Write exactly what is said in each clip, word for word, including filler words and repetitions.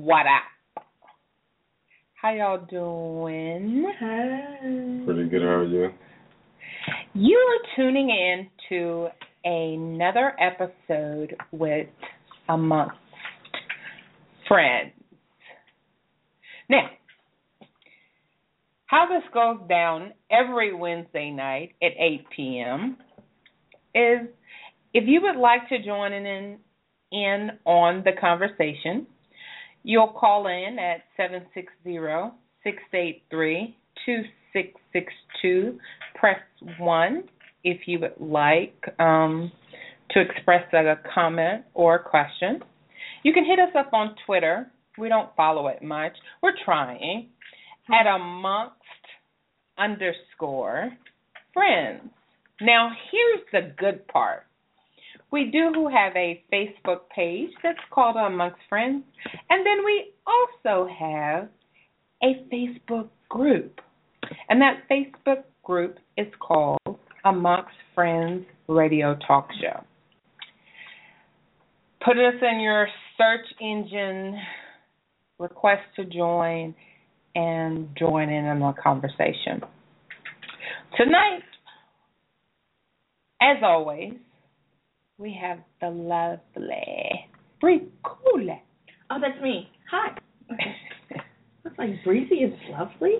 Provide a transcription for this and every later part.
What up? How y'all doing? Hi. Pretty good. How are you? You are tuning in to another episode with Amongst Friends. Now, how this goes down every Wednesday night at eight p.m. is if you would like to join in, in on the conversation, you'll call in at seven six zero, six eight three, two six six two. Press one if you would like um, to express a comment or a question. You can hit us up on Twitter. We don't follow it much. We're trying. At amongst underscore friends. Now, here's the good part. We do have a Facebook page that's called Amongst Friends, and then we also have a Facebook group, and that Facebook group is called Amongst Friends Radio Talk Show. Put us in your search engine, request to join, and join in on the conversation. Tonight, as always, we have the lovely Bricula. Oh, that's me. Hi. Looks like Breezy is lovely.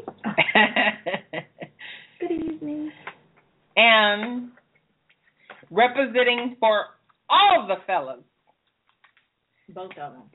Good evening. And representing for all the fellas. Both of them.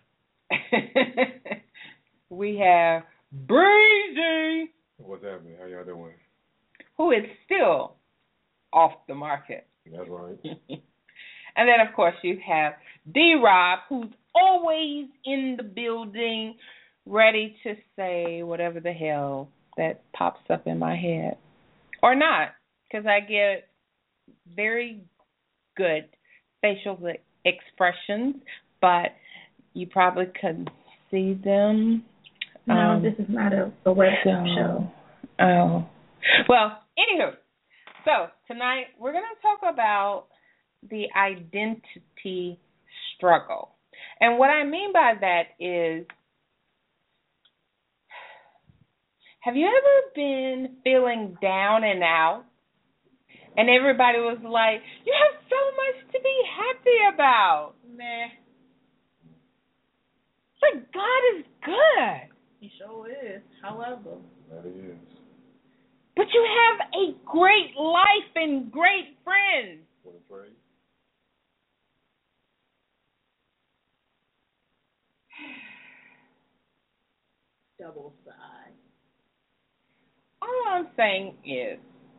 We have Breezy. What's happening? How y'all doing? Who is still off the market. That's right. And then, of course, you have D-Rob, who's always in the building, ready to say whatever the hell that pops up in my head. Or not, because I get very good facial expressions, but you probably couldn't see them. No, um, this is not a, a web so, show. Oh. Well, anywho, so tonight we're going to talk about the identity struggle. And what I mean by that is, have you ever been feeling down and out? And everybody was like, you have so much to be happy about. Meh. It's like, God is good. He sure is. However. That he is. But you have a great life and great friends. What a trade. Double side. All I'm saying is,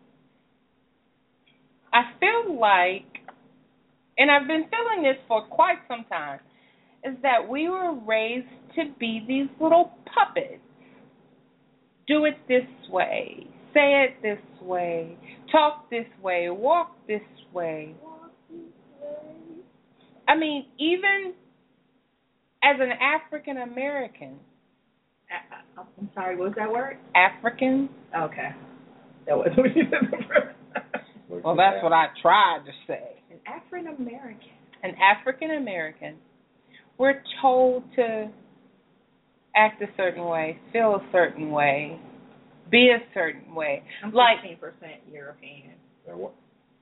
I feel like, and I've been feeling this for quite some time, is that we were raised to be these little puppets. Do it this way. Say it this way. Talk this way. Walk this way. Walk this way. I mean, even as an African American. Uh, I'm sorry, what was that word? African? Okay. That was what you said the first. Well, that's what I tried to say. An African American. An African American. We're told to act a certain way, feel a certain way, be a certain way. I'm like fifteen percent European. And what?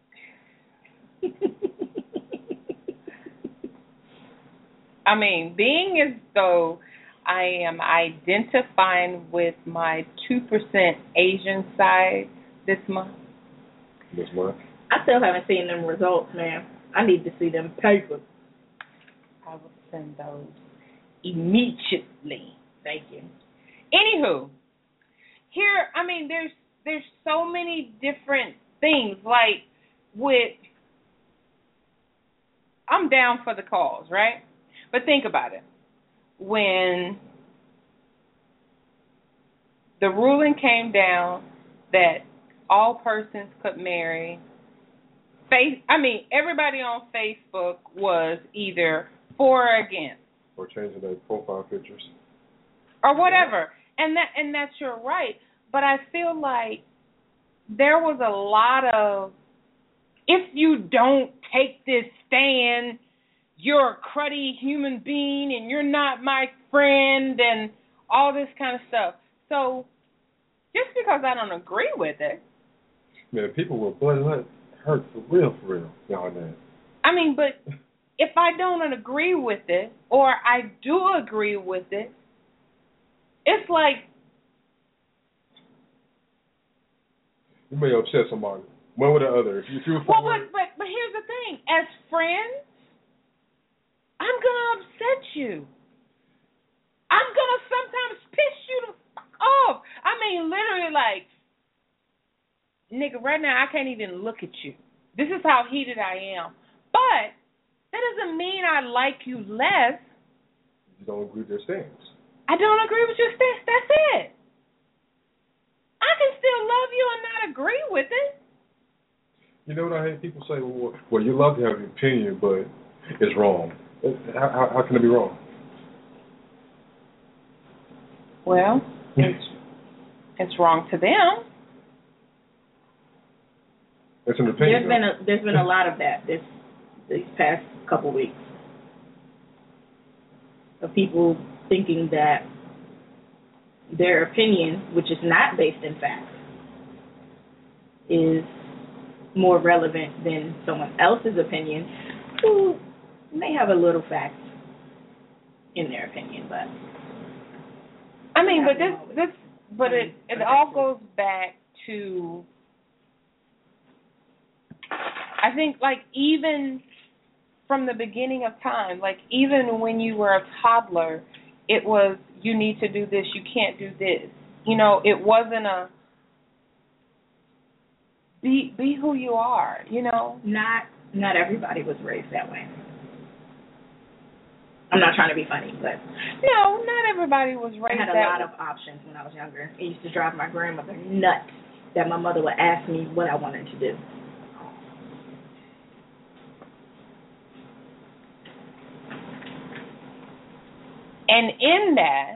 I mean, being as though I am identifying with my two percent Asian side this month. This month? I still haven't seen them results, man. I need to see them papers. I will send those immediately. Thank you. Anywho, here, I mean, there's there's so many different things. Like with, I'm down for the cause, right? But think about it. When the ruling came down that all persons could marry, face, I mean, everybody on Facebook was either for or against. Or changing their profile pictures. Or whatever. And that and that's your right. But I feel like there was a lot of, if you don't take this stand, you're a cruddy human being and you're not my friend and all this kind of stuff. So just because I don't agree with it. Man, people will blood hurt for real, for real, nowadays. I mean, but if I don't agree with it, or I do agree with it, it's like you may upset somebody, one or the other. If you feel well, but but but here's the thing: as friends, I'm gonna upset you. I'm gonna sometimes piss you the fuck off. I mean, literally, like, nigga, right now I can't even look at you. This is how heated I am. But that doesn't mean I like you less. You don't agree with their stance. I don't agree with your stance. That's it. I can still love you and not agree with it. You know what I hate? People say, well, well you love to have an opinion, but it's wrong. How, how, how can it be wrong? Well, it's, it's wrong to them. It's an opinion. There's been a there's been a lot of that this these past couple weeks of people thinking that their opinion, which is not based in facts, is more relevant than someone else's opinion, who may have a little facts in their opinion, but I mean, but this this but it it all goes back to, I think, like, even from the beginning of time, like, even when you were a toddler, it was, you need to do this, you can't do this. You know, it wasn't a, be be who you are, you know? Not not everybody was raised that way. I'm not trying to be funny, but no, not everybody was raised I had a that lot way. of options when I was younger. It used to drive my grandmother nuts that my mother would ask me what I wanted to do. And in that,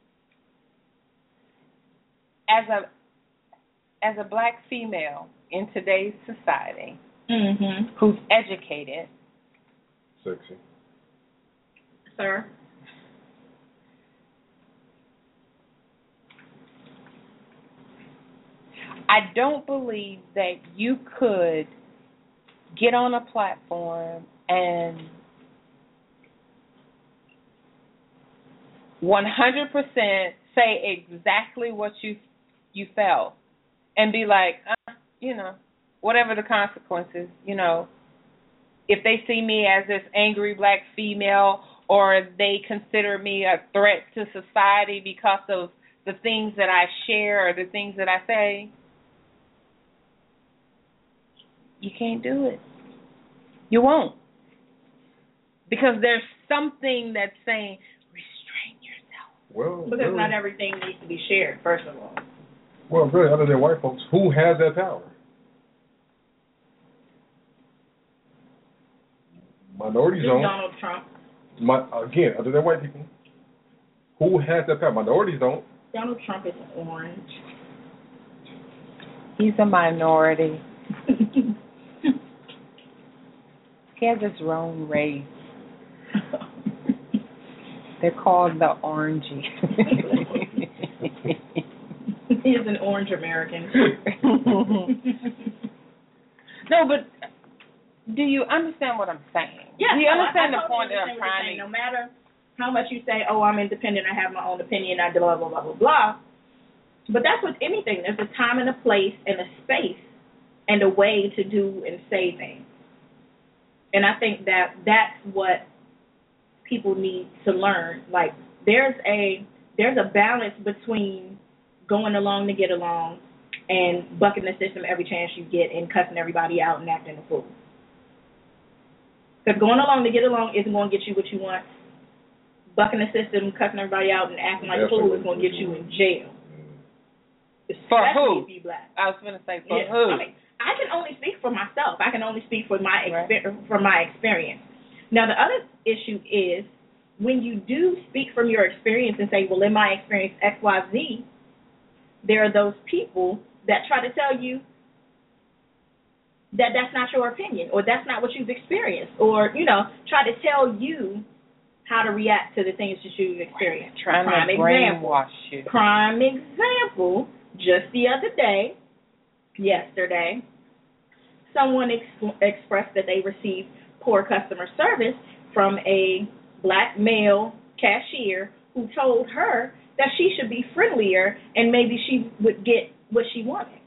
as a as a black female in today's society, Mm-hmm. who's educated, Sexy. Sir? I don't believe that you could get on a platform and one hundred percent say exactly what you you felt and be like, uh, you know, whatever the consequences, you know, if they see me as this angry black female or they consider me a threat to society because of the things that I share or the things that I say, you can't do it. You won't. Because there's something that's saying, restrain yourself. Well, Because really, not everything needs to be shared, first of all. well, really, other than white folks, who has that power? Minorities Just don't. Donald Trump. My, again, other than white people, who has that power? Minorities don't. Donald Trump is orange. He's a minority. He has his own race. They're called the Orangies. He is an orange American. No, but do you understand what I'm saying? Yes, do you no, understand I, I the totally point that I'm understand what you're trying saying. to No matter how much you say, oh, I'm independent, I have my own opinion, I blah, blah, blah, blah, blah. But that's with anything. There's a time and a place and a space and a way to do and say things. And I think that that's what people need to learn. Like, there's a there's a balance between going along to get along and bucking the system every chance you get and cussing everybody out and acting a fool. Because going along to get along isn't going to get you what you want. Bucking the system, cussing everybody out, and acting like a fool is going to get you in jail. For Especially who? if you black. I was going to say, for Yeah. who? I mean, I can only speak for myself. I can only speak for my Right. exper- from my experience. Now, the other issue is when you do speak from your experience and say, well, in my experience, X, Y, Z, there are those people that try to tell you that that's not your opinion or that's not what you've experienced or, you know, try to tell you how to react to the things that you've experienced. Trying Prime to example. brainwash you. Prime example, just the other day, yesterday, someone ex- expressed that they received poor customer service from a black male cashier who told her that she should be friendlier and maybe she would get what she wanted.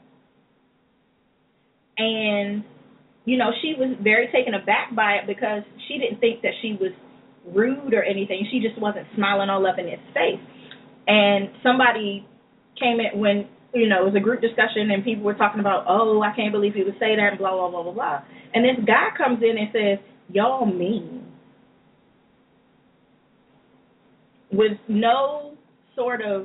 And, you know, she was very taken aback by it because she didn't think that she was rude or anything. She just wasn't smiling all up in his face. And somebody came in when, you know, it was a group discussion and people were talking about, oh, I can't believe he would say that and blah, blah, blah, blah, blah. And this guy comes in and says, y'all mean. With no sort of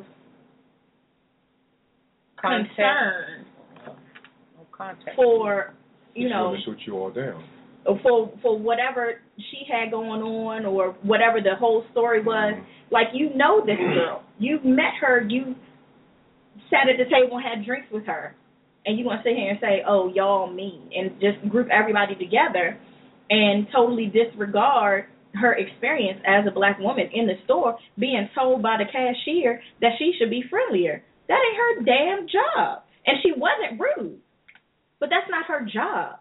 Context. concern No context. for, you Just know, want to shoot you all down. for for whatever she had going on or whatever the whole story was. Mm-hmm. Like, you know this girl. You've met her. You sat at the table and had drinks with her. And you want to sit here and say, oh, y'all mean, and just group everybody together and totally disregard her experience as a black woman in the store being told by the cashier that she should be friendlier. That ain't her damn job. And she wasn't rude. But that's not her job.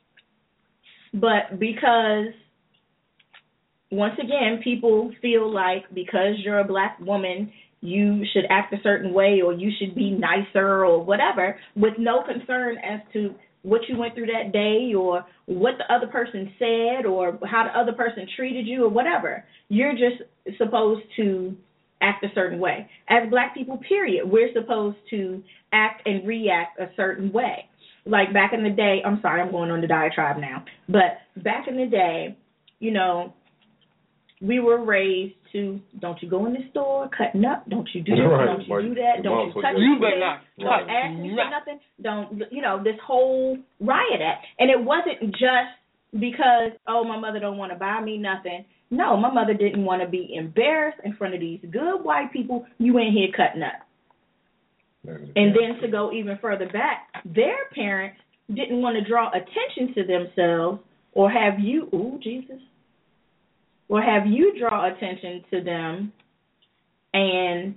But because, once again, people feel like because you're a black woman, you should act a certain way or you should be nicer or whatever, with no concern as to what you went through that day or what the other person said or how the other person treated you or whatever. You're just supposed to act a certain way. As black people, period, we're supposed to act and react a certain way. Like back in the day, I'm sorry, I'm going on the diatribe now, but back in the day, you know, we were raised to, don't you go in the store cutting up, don't you do this, right. don't you like, do that, don't you touch you me, better not don't touch ask me me. for nothing, don't, you know, this whole riot act. And it wasn't just because, oh, my mother don't want to buy me nothing. No, my mother didn't want to be embarrassed in front of these good white people. You in here cutting up. And then to go even further back, their parents didn't want to draw attention to themselves or have you, ooh, Jesus, or have you draw attention to them, and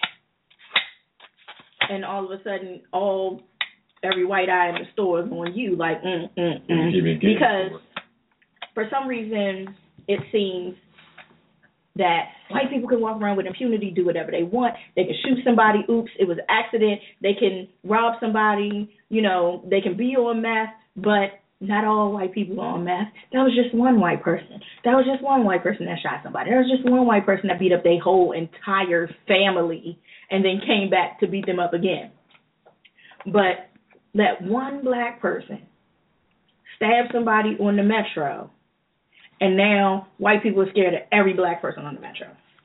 and all of a sudden, all every white eye in the store is on you, like, mm, mm, mm. Give me, give Because for some reason, it seems that white people can walk around with impunity, do whatever they want. They can shoot somebody, oops, it was an accident. They can rob somebody, you know, they can be on meth, but not all white people are on meth. That was just one white person. That was just one white person that shot somebody. That was just one white person that beat up their whole entire family and then came back to beat them up again. But that one black person stabbed somebody on the metro, and now white people are scared of every black person on the metro.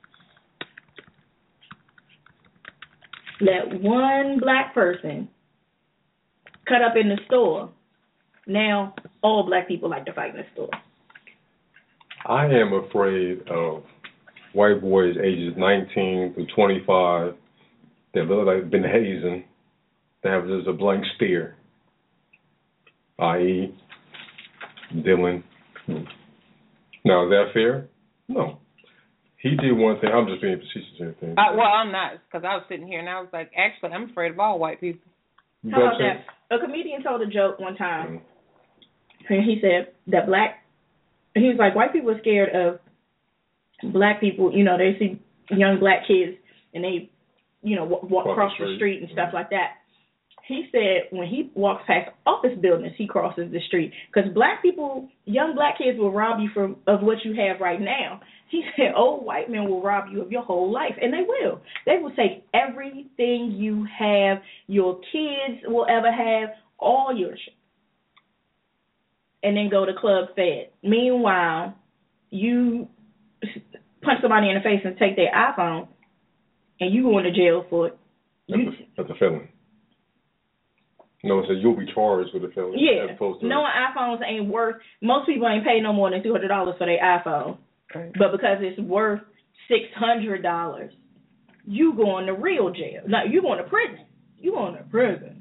Let one black person cut up in the store. Now all black people like to fight in the store. I am afraid of white boys ages nineteen to twenty-five that look like they've been hazing, that have just a blank stare, that is. Dylan. Now, is that fair? No. He did one thing. I'm just being facetious here. Thing. Uh, well, I'm not, because I was sitting here and I was like, actually, I'm afraid of all white people. How about that? A comedian told a joke one time, mm-hmm. and he said that black, he was like, white people are scared of black people. You know, they see young black kids and they, you know, walk, walk across the street, the street and stuff mm-hmm. like that. He said when he walks past office buildings, he crosses the street. Because black people, young black kids will rob you from of what you have right now. He said old white men will rob you of your whole life, and they will. They will take everything you have, your kids will ever have, all your shit, and then go to Club Fed. Meanwhile, you punch somebody in the face and take their iPhone, and you go into jail for it. That's, you, a, that's a felony. No, so you'll be charged with a felony. Yeah. As opposed to knowing iPhones ain't worth, most people ain't pay no more than two hundred dollars for their iPhone. Okay. But because it's worth six hundred dollars, you going to real jail. No, you going to prison. You going to prison.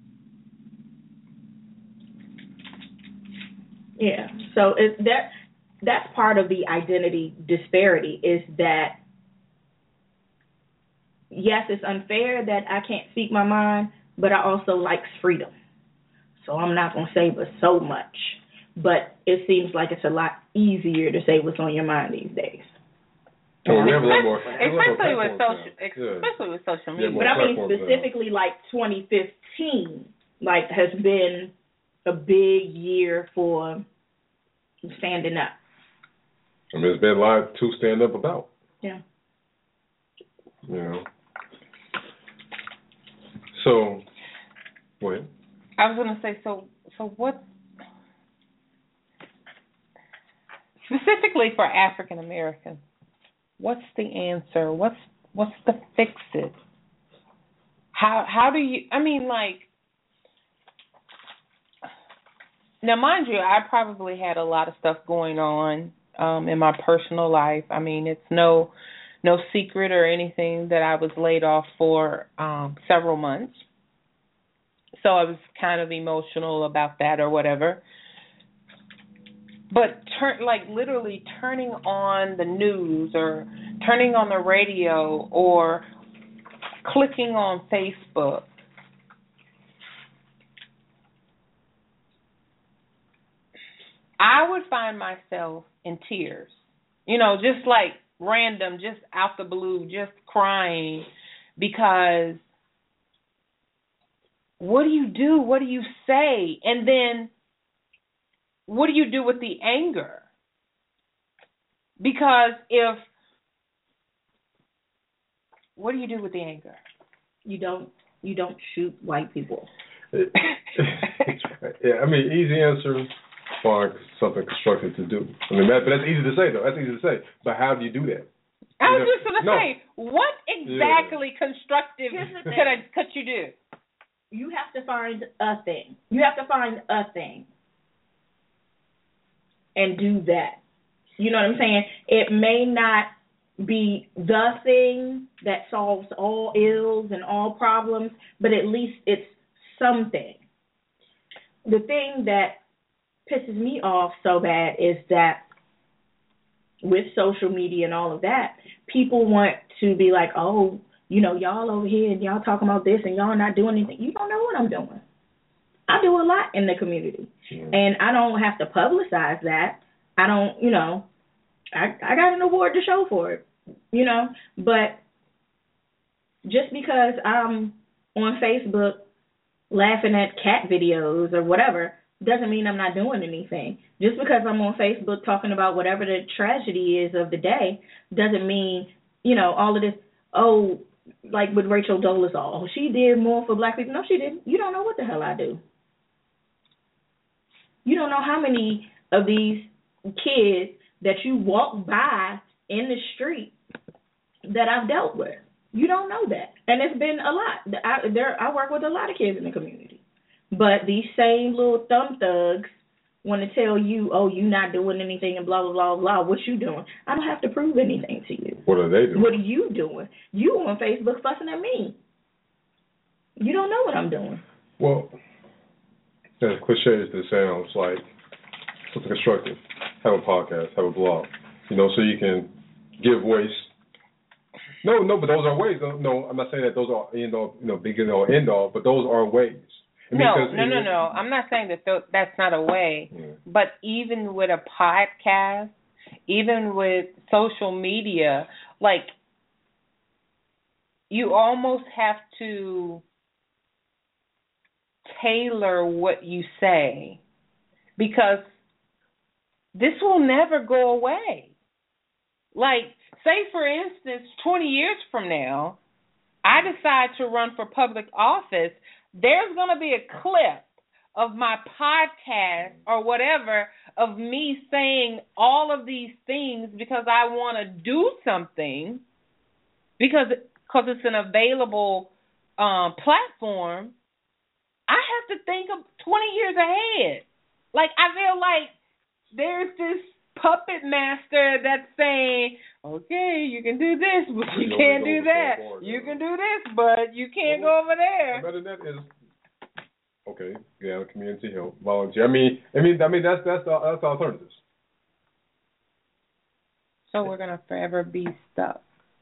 Yeah. So it's that that's part of the identity disparity is that, yes, it's unfair that I can't speak my mind, but I also like freedom. So I'm not going to say but so much. But it seems like it's a lot easier to say what's on your mind these days. Oh, we have a lot more, especially with social, yeah. especially with social media. But I mean, specifically, like twenty fifteen, like has been a big year for standing up. I mean, there's been a lot to stand up about. Yeah. You know. So, go ahead. I was gonna say, so, so what? Specifically for African Americans, what's the answer? What's what's the fix it? How how do you? I mean, like, now, mind you, I probably had a lot of stuff going on um, in my personal life. I mean, it's no no secret or anything that I was laid off for um, several months. So I was kind of emotional about that or whatever. But turn like literally turning on the news or turning on the radio or clicking on Facebook, I would find myself in tears. You know, just like random, just out the blue, just crying because what do you do? What do you say? And then what do you do with the anger? Because if, what do you do with the anger? You don't, you don't shoot white people. Yeah, I mean, easy answer, find something constructive to do. I mean, that, but that's easy to say, though. That's easy to say. But how do you do that? I was you know, just going to no. say, what exactly yeah. constructive could, I, could you do? You have to find a thing. You have to find a thing. And do that. You know what I'm saying? It may not be the thing that solves all ills and all problems, but at least it's something. The thing that pisses me off so bad is that with social media and all of that, people want to be like, oh, you know, y'all over here and y'all talking about this and y'all not doing anything. You don't know what I'm doing. I do a lot in the community. Mm. And I don't have to publicize that. I don't, you know, I I got an award to show for it, you know. But just because I'm on Facebook laughing at cat videos or whatever doesn't mean I'm not doing anything. Just because I'm on Facebook talking about whatever the tragedy is of the day doesn't mean, you know, all of this, oh, like with Rachel Dolezal, oh, she did more for black people. No, she didn't. You don't know what the hell I do. You don't know how many of these kids that you walk by in the street that I've dealt with. You don't know that. And it's been a lot. I, there, I work with a lot of kids in the community. But these same little thumb thugs want to tell you, oh, you're not doing anything and blah, blah, blah, blah. What you doing? I don't have to prove anything to you. What are they doing? What are you doing? You on Facebook fussing at me. You don't know what I'm doing. Well, as cliche as this sounds, like something constructive. Have a podcast, have a blog, you know, so you can give voice. No, no, but those are ways. No, I'm not saying that those are end all, you know, begin or end all, but those are ways. I mean, no, no, no, no. I'm not saying that th- that's not a way. Yeah. But even with a podcast, even with social media, like you almost have to tailor what you say because this will never go away. Like, say, for instance, twenty years from now, I decide to run for public office, there's going to be a clip of my podcast or whatever of me saying all of these things because I want to do something, because because it's an available um, platform. I have to think of twenty years ahead. Like, I feel like there's this puppet master that's saying, okay, you can do this, but you, you can't do that. Forward, you yeah. can do this, but you can't well, go over there. Better than that is, okay, yeah, community help, volunteer. I mean, I mean, I mean that's that's the, that's the alternatives. So we're gonna forever be stuck,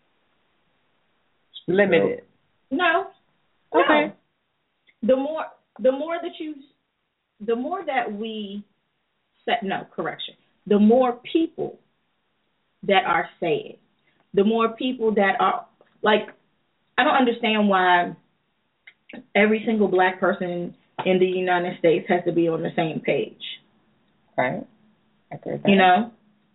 limited. No. Okay. No. The more, the more that you, the more that we set. No, correction. The more people that are saved, the more people that are like. I don't understand why every single black person in the United States has to be on the same page. Right. I agree with that. You know?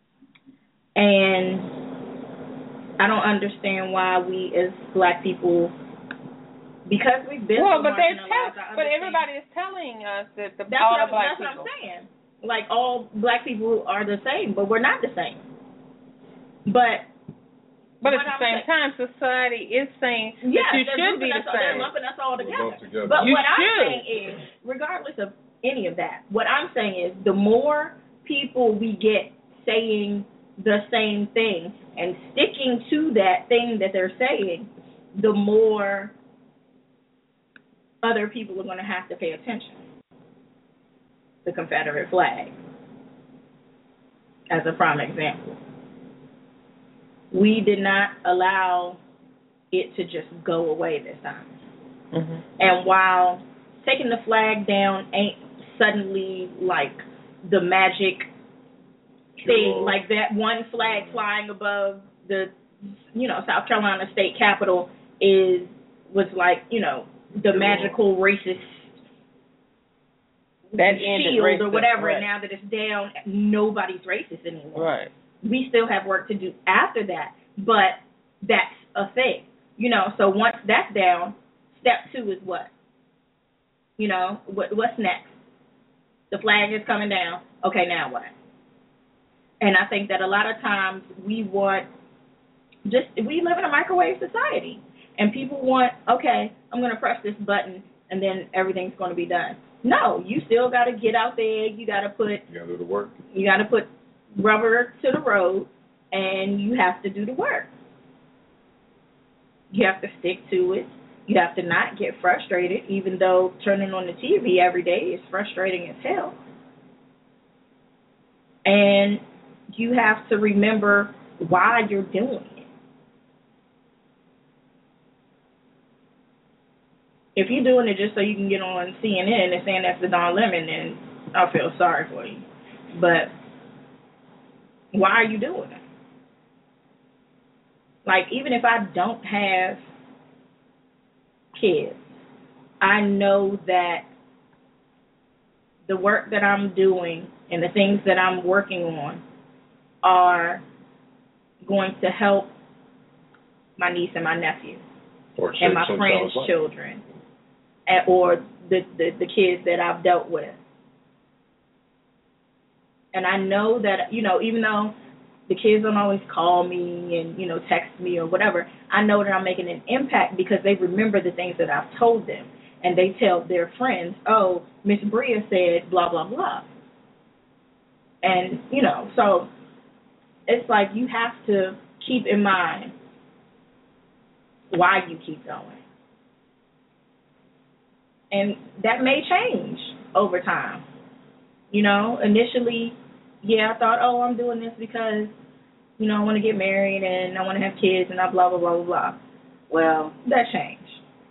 And I don't understand why we as black people, because we've been well, so but they're marginalized, tell- but everybody is telling us that the that's all what the I'm, black that's people. what I'm saying. Like all black people are the same, but we're not the same. But But at the I'm same saying, time, society is saying yes, that you should be the us, same. They're lumping us all together. together. But You what should. I'm saying is, regardless of any of that, what I'm saying is the more people we get saying the same thing and sticking to that thing that they're saying, the more other people are going to have to pay attention. The Confederate flag, as a prime example. We did not allow it to just go away this time. Mm-hmm. And while taking the flag down ain't suddenly like the magic thing, Sure. like that one flag flying above the, you know, South Carolina State Capitol is was like, you know, the Sure. magical racist that ended shield racist, or whatever. right. And now that it's down, nobody's racist anymore. Right. We still have work to do after that, but that's a thing, you know. So once that's down, step two is what? You know, what what's next? The flag is coming down. Okay, now what? And I think that a lot of times we want just we live in a microwave society, and people want, okay, I'm going to press this button and then everything's going to be done. No, you still got to get out there. You got to put You got to do the work. You got to put rubber to the road, and you have to do the work. You have to stick to it. You have to not get frustrated, even though turning on the T V every day is frustrating as hell. And you have to remember why you're doing it. If you're doing it just so you can get on C N N and saying that's the Don Lemon, then I feel sorry for you. But why are you doing it? Like, even if I don't have kids, I know that the work that I'm doing and the things that I'm working on are going to help my niece and my nephew Or and my some friends' child's life. children, and, or the, the, the kids that I've dealt with. And I know that, you know, even though the kids don't always call me and, you know, text me or whatever, I know that I'm making an impact because they remember the things that I've told them. And they tell their friends, oh, Miss Bria said blah, blah, blah. And, you know, so it's like you have to keep in mind why you keep going. And that may change over time. You know, initially, yeah, I thought, oh, I'm doing this because, you know, I want to get married and I want to have kids and I blah, blah, blah, blah, blah. Well, that changed.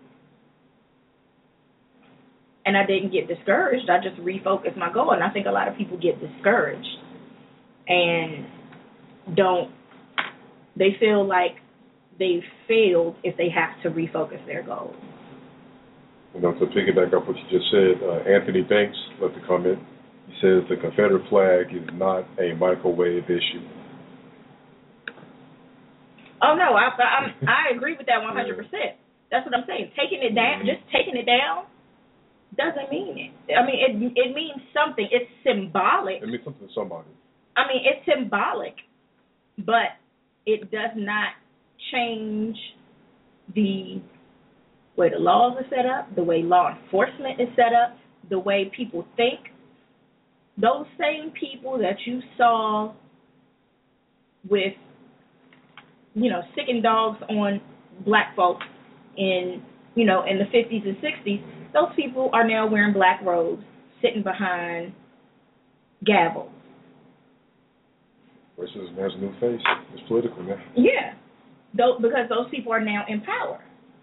And I didn't get discouraged. I just refocused my goal. And I think a lot of people get discouraged and don't, they feel like they failed if they have to refocus their goals. You know, to piggyback off what you just said, uh, Anthony Banks left a comment. He says the Confederate flag is not a microwave issue. Oh no, I I, I agree with that one hundred percent. That's what I'm saying. Taking it down, just taking it down, doesn't mean it. I mean, it it means something. It's symbolic. It means something to somebody. I mean, it's symbolic, but it does not change the way the laws are set up, the way law enforcement is set up, the way people think. Those same people that you saw with, you know, sicking dogs on black folks in, you know, in the fifties and sixties, those people are now wearing black robes, sitting behind gavels. Racism has a new face. It's political now. Yeah, Tho- because those people are now in power.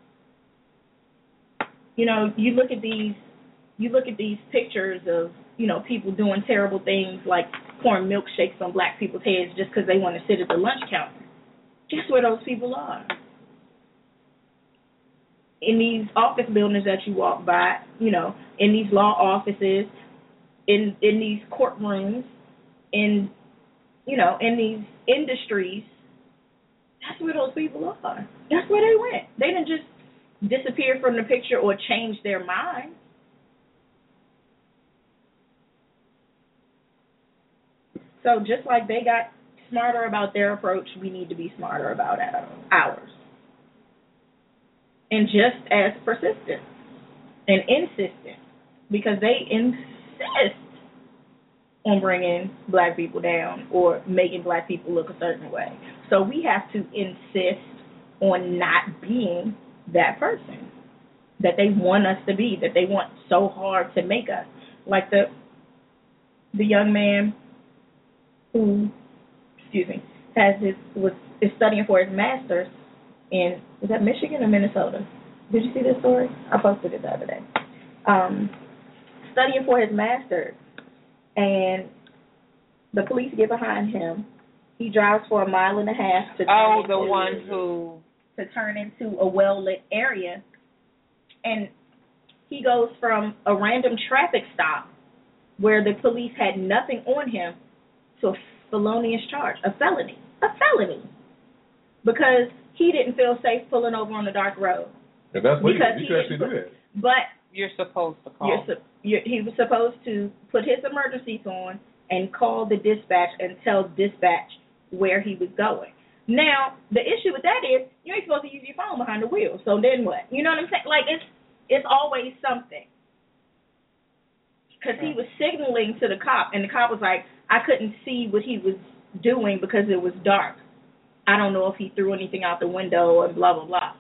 You know, you look at these, you look at these pictures of, you know, people doing terrible things like pouring milkshakes on black people's heads just because they want to sit at the lunch counter. Guess where those people are? In these office buildings that you walk by, you know, in these law offices, in in these courtrooms, in, you know, in these industries. That's where those people are. That's where they went. They didn't just disappear from the picture or change their mind. So just like they got smarter about their approach, we need to be smarter about ours. And just as persistent and insistent, because they insist on bringing black people down or making black people look a certain way. So we have to insist on not being that person that they want us to be, that they want so hard to make us. Like the the young man who, excuse me, has his was is studying for his master's in, was that Michigan or Minnesota? Did you see this story? I posted it the other day. Um, studying for his master's, and the police get behind him. He drives for a mile and a half to turn oh, the into, one who to turn into a well-lit area, and he goes from a random traffic stop where the police had nothing on him to a felonious charge, a felony, a felony, because he didn't feel safe pulling over on the dark road. And that's legal. Because You he can actually do didn't- that. But you're supposed to call. you're, su- you're, he was supposed to put his emergencies on and call the dispatch and tell dispatch where he was going. Now, the issue with that is you ain't supposed to use your phone behind the wheel. So then what? You know what I'm saying? Like, it's it's always something. Because he was signaling to the cop, and the cop was like, I couldn't see what he was doing because it was dark. I don't know if he threw anything out the window and blah, blah, blah.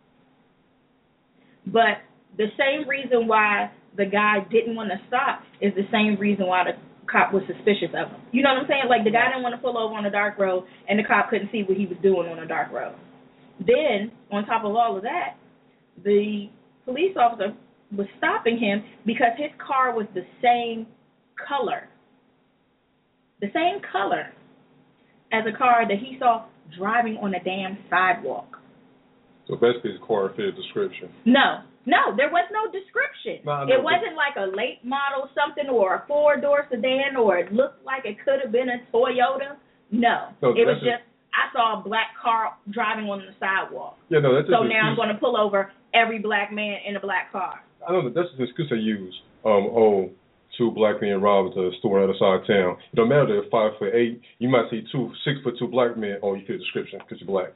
But the same reason why the guy didn't want to stop is the same reason why the cop was suspicious of him. You know what I'm saying? Like, the guy didn't want to pull over on a dark road, and the cop couldn't see what he was doing on a dark road. Then, on top of all of that, the police officer was stopping him because his car was the same color, the same color as a car that he saw driving on a damn sidewalk. So basically, his car fit a description. No, no, there was no description. No, no, it wasn't like a late model something or a four-door sedan or it looked like it could have been a Toyota. No, no it was just, just, I saw a black car driving on the sidewalk. Yeah, no, that's so now I'm going to pull over every black man in a black car. I know that that's the excuse they use. Um, oh, two black men robbed a store on the other side of town. It don't matter if they're five foot eight. You might see two six foot two black men. Oh, you fit the description because you're black.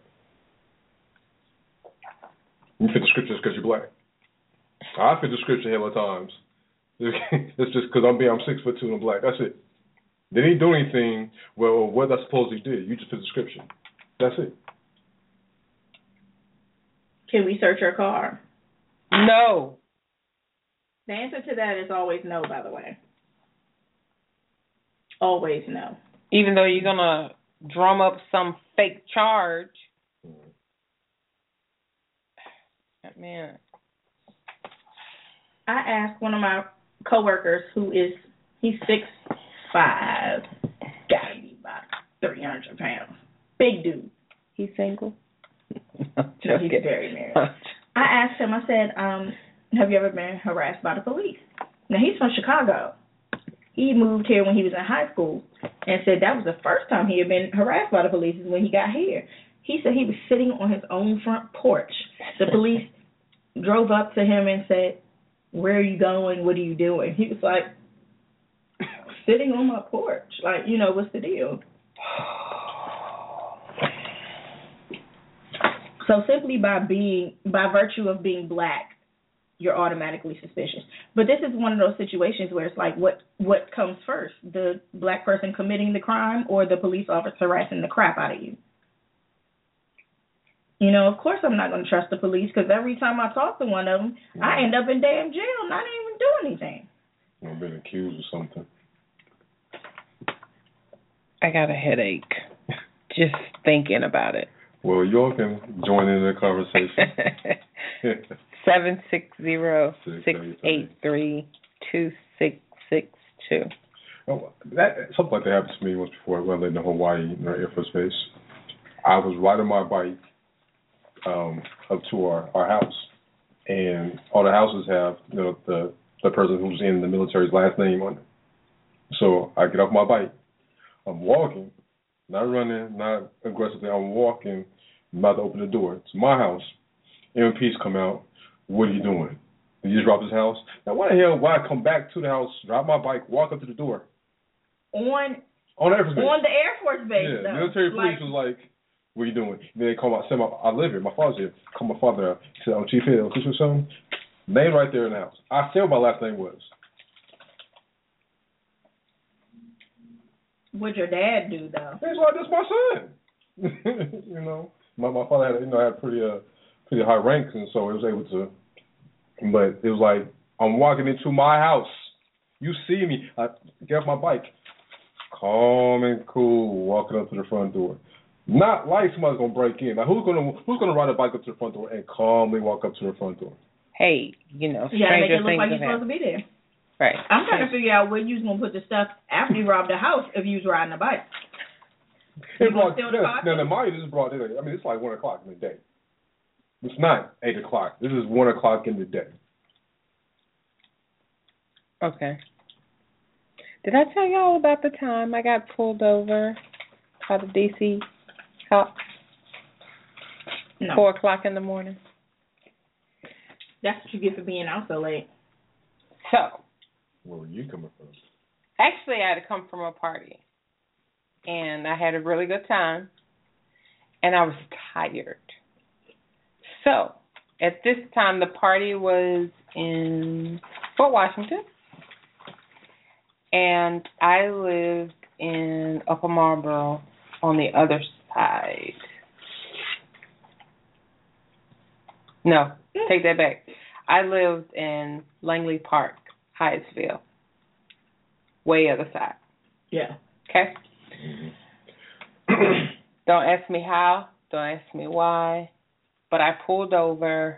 You fit the description because you're black. I fit the description hell of times. It's just because I'm being I'm six foot two and I'm black. That's it. They didn't do anything. Well, what I suppose he did. You just fit the description. That's it. Can we search your car? No. The answer to that is always no, by the way. Always no. Even though you're going to drum up some fake charge. Man. I asked one of my coworkers who is, he's six five, gotta be about three hundred pounds. Big dude. He's single? No, he's very married. I asked him, I said, um, have you ever been harassed by the police? Now, he's from Chicago. He moved here when he was in high school and said that was the first time he had been harassed by the police is when he got here. He said he was sitting on his own front porch. The police drove up to him and said, where are you going? What are you doing? He was like, sitting on my porch. Like, you know, what's the deal? So simply by being, by virtue of being black, you're automatically suspicious. But this is one of those situations where it's like, what what comes first? The black person committing the crime or the police officer harassing the crap out of you? You know, of course I'm not going to trust the police because every time I talk to one of them, mm-hmm. I end up in damn jail, not even do anything. I've been accused of something. I got a headache just thinking about it. Well, you all can join in the conversation. Seven six zero six eight three two six six two. Oh, that something like that happened to me once before when I lived in Hawaii in our Air Force Base. I was riding my bike um, up to our, our house, and all the houses have, you know, the the person who's in the military's last name on it. So I get off my bike. I'm walking, not running, not aggressively. I'm walking. I'm about to open the door. It's my house. M Ps come out. What are you doing? Did you just rob his house? Now, why the hell? Why I come back to the house, drop my bike, walk up to the door? On on the Air Force Base. On the Air Force Base. Yeah, though. military police like, was like, "What are you doing?" And then they call my, say my, I live here. My father's here. Call my father out. He said, "Oh, Chief Hill, this was something." Name right there in the house. I said what my last name was. What'd your dad do though? He's like, "That's my son." you know, my my father had you know had pretty uh pretty high ranks, and so he was able to. But it was like, I'm walking into my house. You see me. I get off my bike. Calm and cool, walking up to the front door. Not like somebody's gonna break in. Like who's gonna who's gonna ride a bike up to the front door and calmly walk up to the front door? Hey, you know, you gotta make it look things like you're happen. supposed to be there. Right. I'm trying to figure out where you was gonna put the stuff after you robbed the house if you was riding a bike. You gonna steal the car? No, no, mind you, this is broad daylight. I mean, it's like one o'clock in the day. It's not eight o'clock. This is one o'clock in the day. Okay. Did I tell y'all about the time I got pulled over by the D C cops? No. Four o'clock in the morning. That's what you get for being out so late. So. Where were you coming from? Actually, I had to come from a party. And I had a really good time. And I was tired. So, at this time, the party was in Fort Washington. And I lived in Upper Marlboro on the other side. No, take that back. I lived in Langley Park, Hyattsville. Way other side. Yeah. Okay? Mm-hmm. Don't ask me how. Don't ask me why. But I pulled over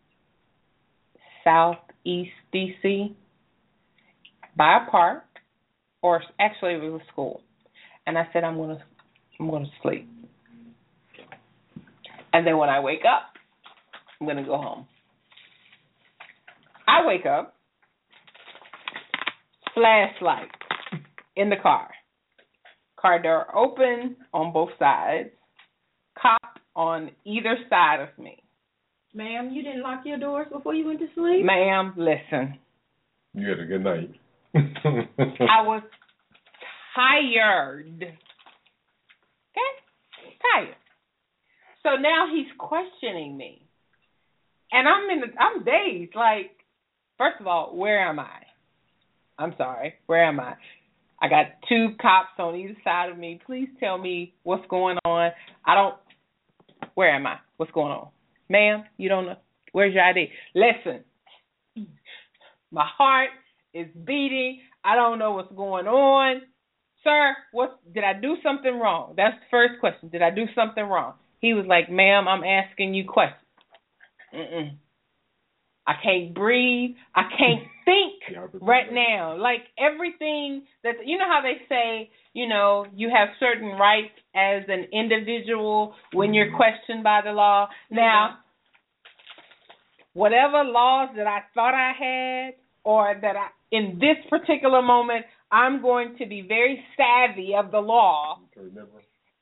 southeast D C by a park. Or actually, it was a school, and I said I'm gonna, I'm gonna sleep, and then when I wake up, I'm gonna go home. I wake up, flashlight in the car, car door open on both sides, cop on either side of me. Ma'am, you didn't lock your doors before you went to sleep? Ma'am, listen. You had a good night. I was tired. Okay? Tired. So now he's questioning me. And I'm in the, I'm dazed. Like, first of all, where am I? I'm sorry. Where am I? I got two cops on either side of me. Please tell me what's going on. I don't, where am I? What's going on? Ma'am, you don't know. Where's your I D? Listen, my heart is beating. I don't know what's going on. Sir, what, did I do something wrong? That's the first question. Did I do something wrong? He was like, ma'am, I'm asking you questions. Mm-mm. I can't breathe. I can't think right now. Like everything that, you know how they say, you know, you have certain rights as an individual when you're questioned by the law. Now, whatever laws that I thought I had or that I, in this particular moment, I'm going to be very savvy of the law. Remember?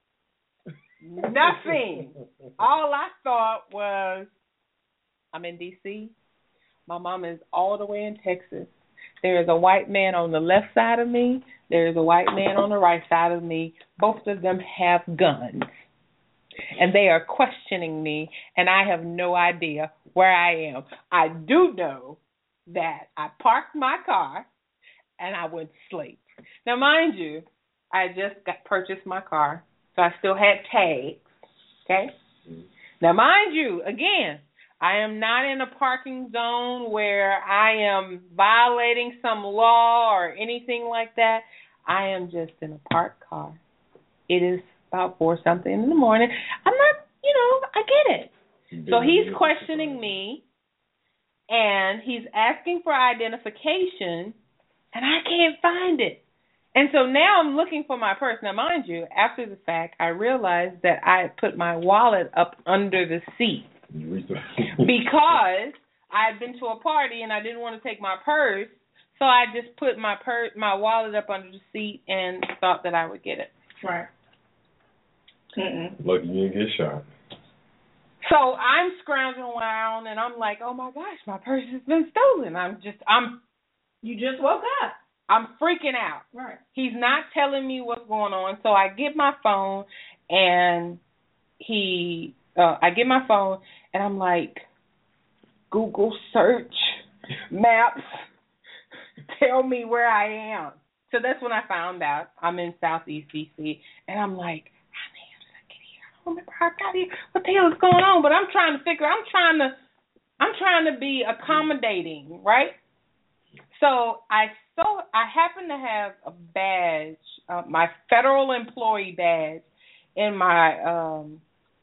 Nothing. All I thought was, I'm in D C My mom is all the way in Texas. There is a white man on the left side of me. There is a white man on the right side of me. Both of them have guns. And they are questioning me, and I have no idea where I am. I do know that I parked my car, and I went to sleep. Now, mind you, I just got purchased my car, so I still had tags, okay? Mm-hmm. Now, mind you, again, I am not in a parking zone where I am violating some law or anything like that. I am just in a parked car It is about four something in the morning. I'm not, you know, I get it. So he's questioning me, and he's asking for identification, and I can't find it. And so now I'm looking for my purse. Now, mind you, after the fact, I realized that I had put my wallet up under the seat because I had been to a party and I didn't want to take my purse, so I just put my purse, my wallet up under the seat and thought that I would get it. Right. Mm-mm. Lucky you didn't get shot. So I'm scrounging around and I'm like, oh my gosh, my purse has been stolen. I'm just, I'm. You just woke up. I'm freaking out. Right. He's not telling me what's going on. So I get my phone and he, uh, I get my phone and I'm like, Google search, maps, tell me where I am. So that's when I found out I'm in Southeast D C and I'm like, how the hell did I get here? I don't remember how I got here. What the hell is going on? But I'm trying to figure, I'm trying to, I'm trying to be accommodating, right? So I so I happen to have a badge, uh, my federal employee badge, in my um,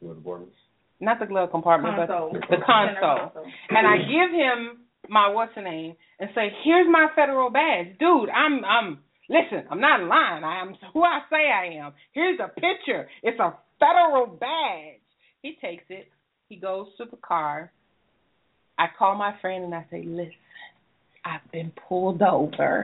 not the glove compartment, console. but the console. And I give him my what's the name and say, "Here's my federal badge, dude. I'm I'm listen. I'm not lying. I am who I say I am. Here's a picture. It's a federal badge." He takes it. He goes to the car. I call my friend and I say, "Listen, I've been pulled over.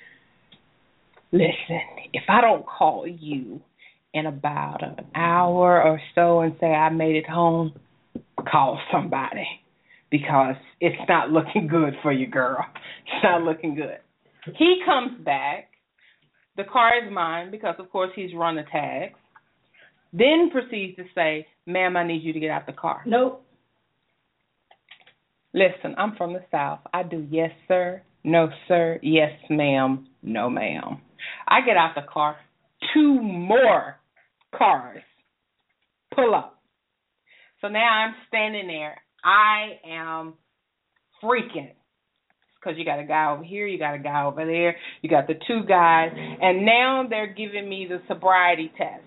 Listen, if I don't call you in about an hour or so and say I made it home, call somebody because it's not looking good for you, girl. It's not looking good." He comes back. The car is mine because, of course, he's run the tags. Then proceeds to say, "Ma'am, I need you to get out the car." Nope. Listen, I'm from the South. I do yes, sir, no, sir, yes, ma'am, no, ma'am. I get out the car. Two more cars pull up. So now I'm standing there. I am freaking. Because you got a guy over here, you got a guy over there, you got the two guys, and now they're giving me the sobriety test.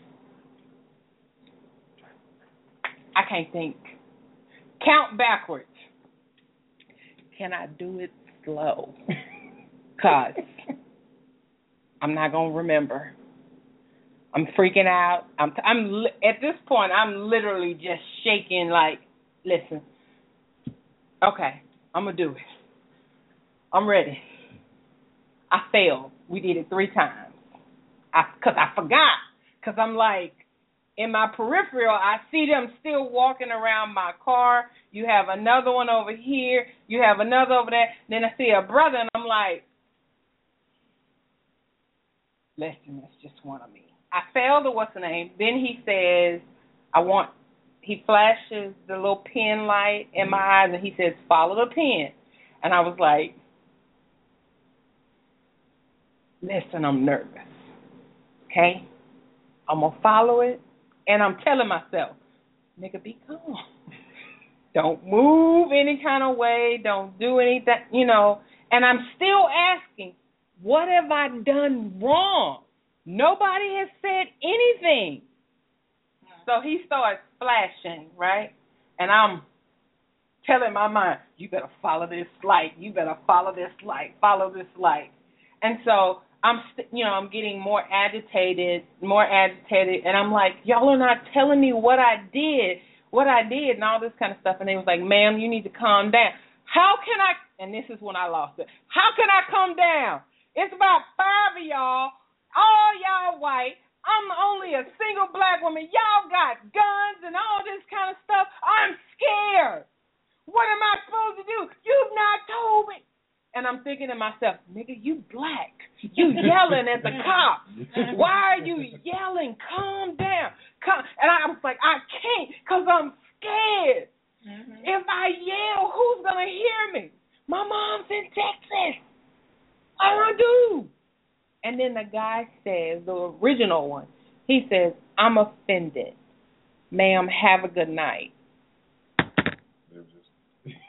I can't think. Count backwards. Can I do it slow? Because I'm not going to remember. I'm freaking out. I'm, t- I'm li- at this point, I'm literally just shaking like, listen, okay, I'm going to do it. I'm ready. I failed. We did it three times. I Because I forgot. Because I'm like, in my peripheral, I see them still walking around my car. You have another one over here. You have another over there. Then I see a brother, and I'm like, listen, that's just one of me. I failed the what's the name. Then he says, I want, he flashes the little pin light in my eyes, and he says, follow the pin. And I was like, listen, I'm nervous, okay? I'm going to follow it. And I'm telling myself, nigga, be calm. Don't move any kind of way. Don't do anything, you know. And I'm still asking, what have I done wrong? Nobody has said anything. So he starts flashing, right? And I'm telling my mind, you better follow this light. You better follow this light. Follow this light. And so I'm, st- you know, I'm getting more agitated, more agitated, and I'm like, y'all are not telling me what I did, what I did, and all this kind of stuff. And they was like, ma'am, you need to calm down. How can I? And this is when I lost it. How can I calm down? It's about five of y'all, all y'all white. I'm only a single black woman. Y'all got guns and all this kind of stuff. I'm scared. What am I supposed to do? You've not told me. And I'm thinking to myself, nigga, you black. You yelling at the cops. Why are you yelling? Calm down. Calm. And I was like, I can't because I'm scared. Mm-hmm. If I yell, who's going to hear me? My mom's in Texas. What do I do? And then the guy says, the original one, he says, I'm offended. Ma'am, have a good night.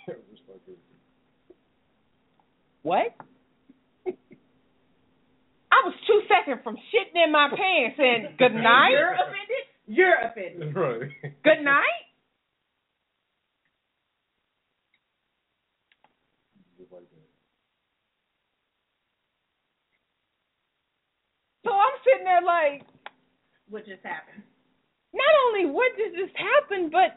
What? I I was two seconds from shitting in my pants and good night. You're offended? You're offended. Right. Good night? So I'm sitting there like, what just happened? Not only what did this happen, but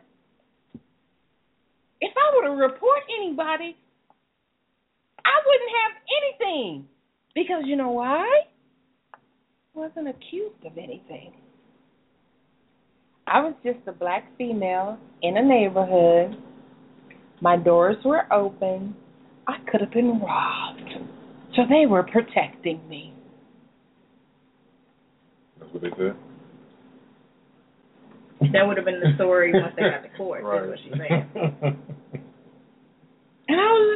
if I were to report anybody, I wouldn't have anything. Because you know why? I wasn't accused of anything. I was just a black female in a neighborhood. My doors were open. I could have been robbed. So they were protecting me. That's what they said? That would have been the story once they got to court, right. is what she's saying. And I was,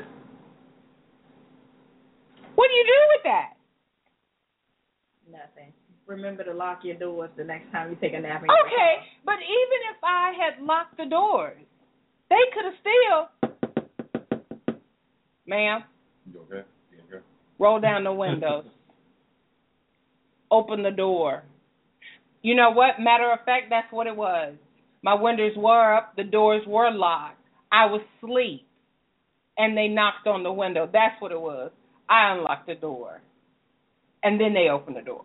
what do you do with that? Nothing. Remember to lock your doors the next time you take a nap. Okay, but even if I had locked the doors, they could have still, ma'am, you okay? You okay? Roll down the windows, open the door. You know what? Matter of fact, that's what it was. My windows were up, the doors were locked. I was asleep, and they knocked on the window. That's what it was. I unlocked the door, and then they opened the door.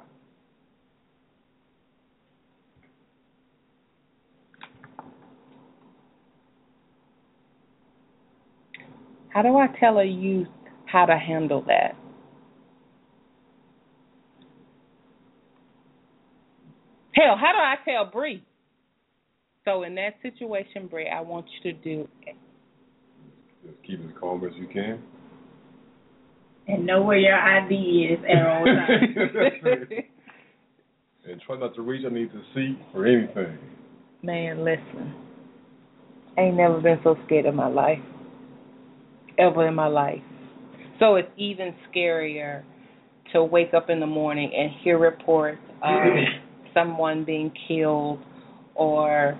How do I tell a youth how to handle that? Hell, how do I tell Bree? So in that situation, Bree, I want you to do it. Just keep as calm as you can. And know where your I D is at all times. And try not to reach underneath the seat or anything. Man, listen. I ain't never been so scared in my life. Ever in my life. So it's even scarier to wake up in the morning and hear reports of someone being killed or,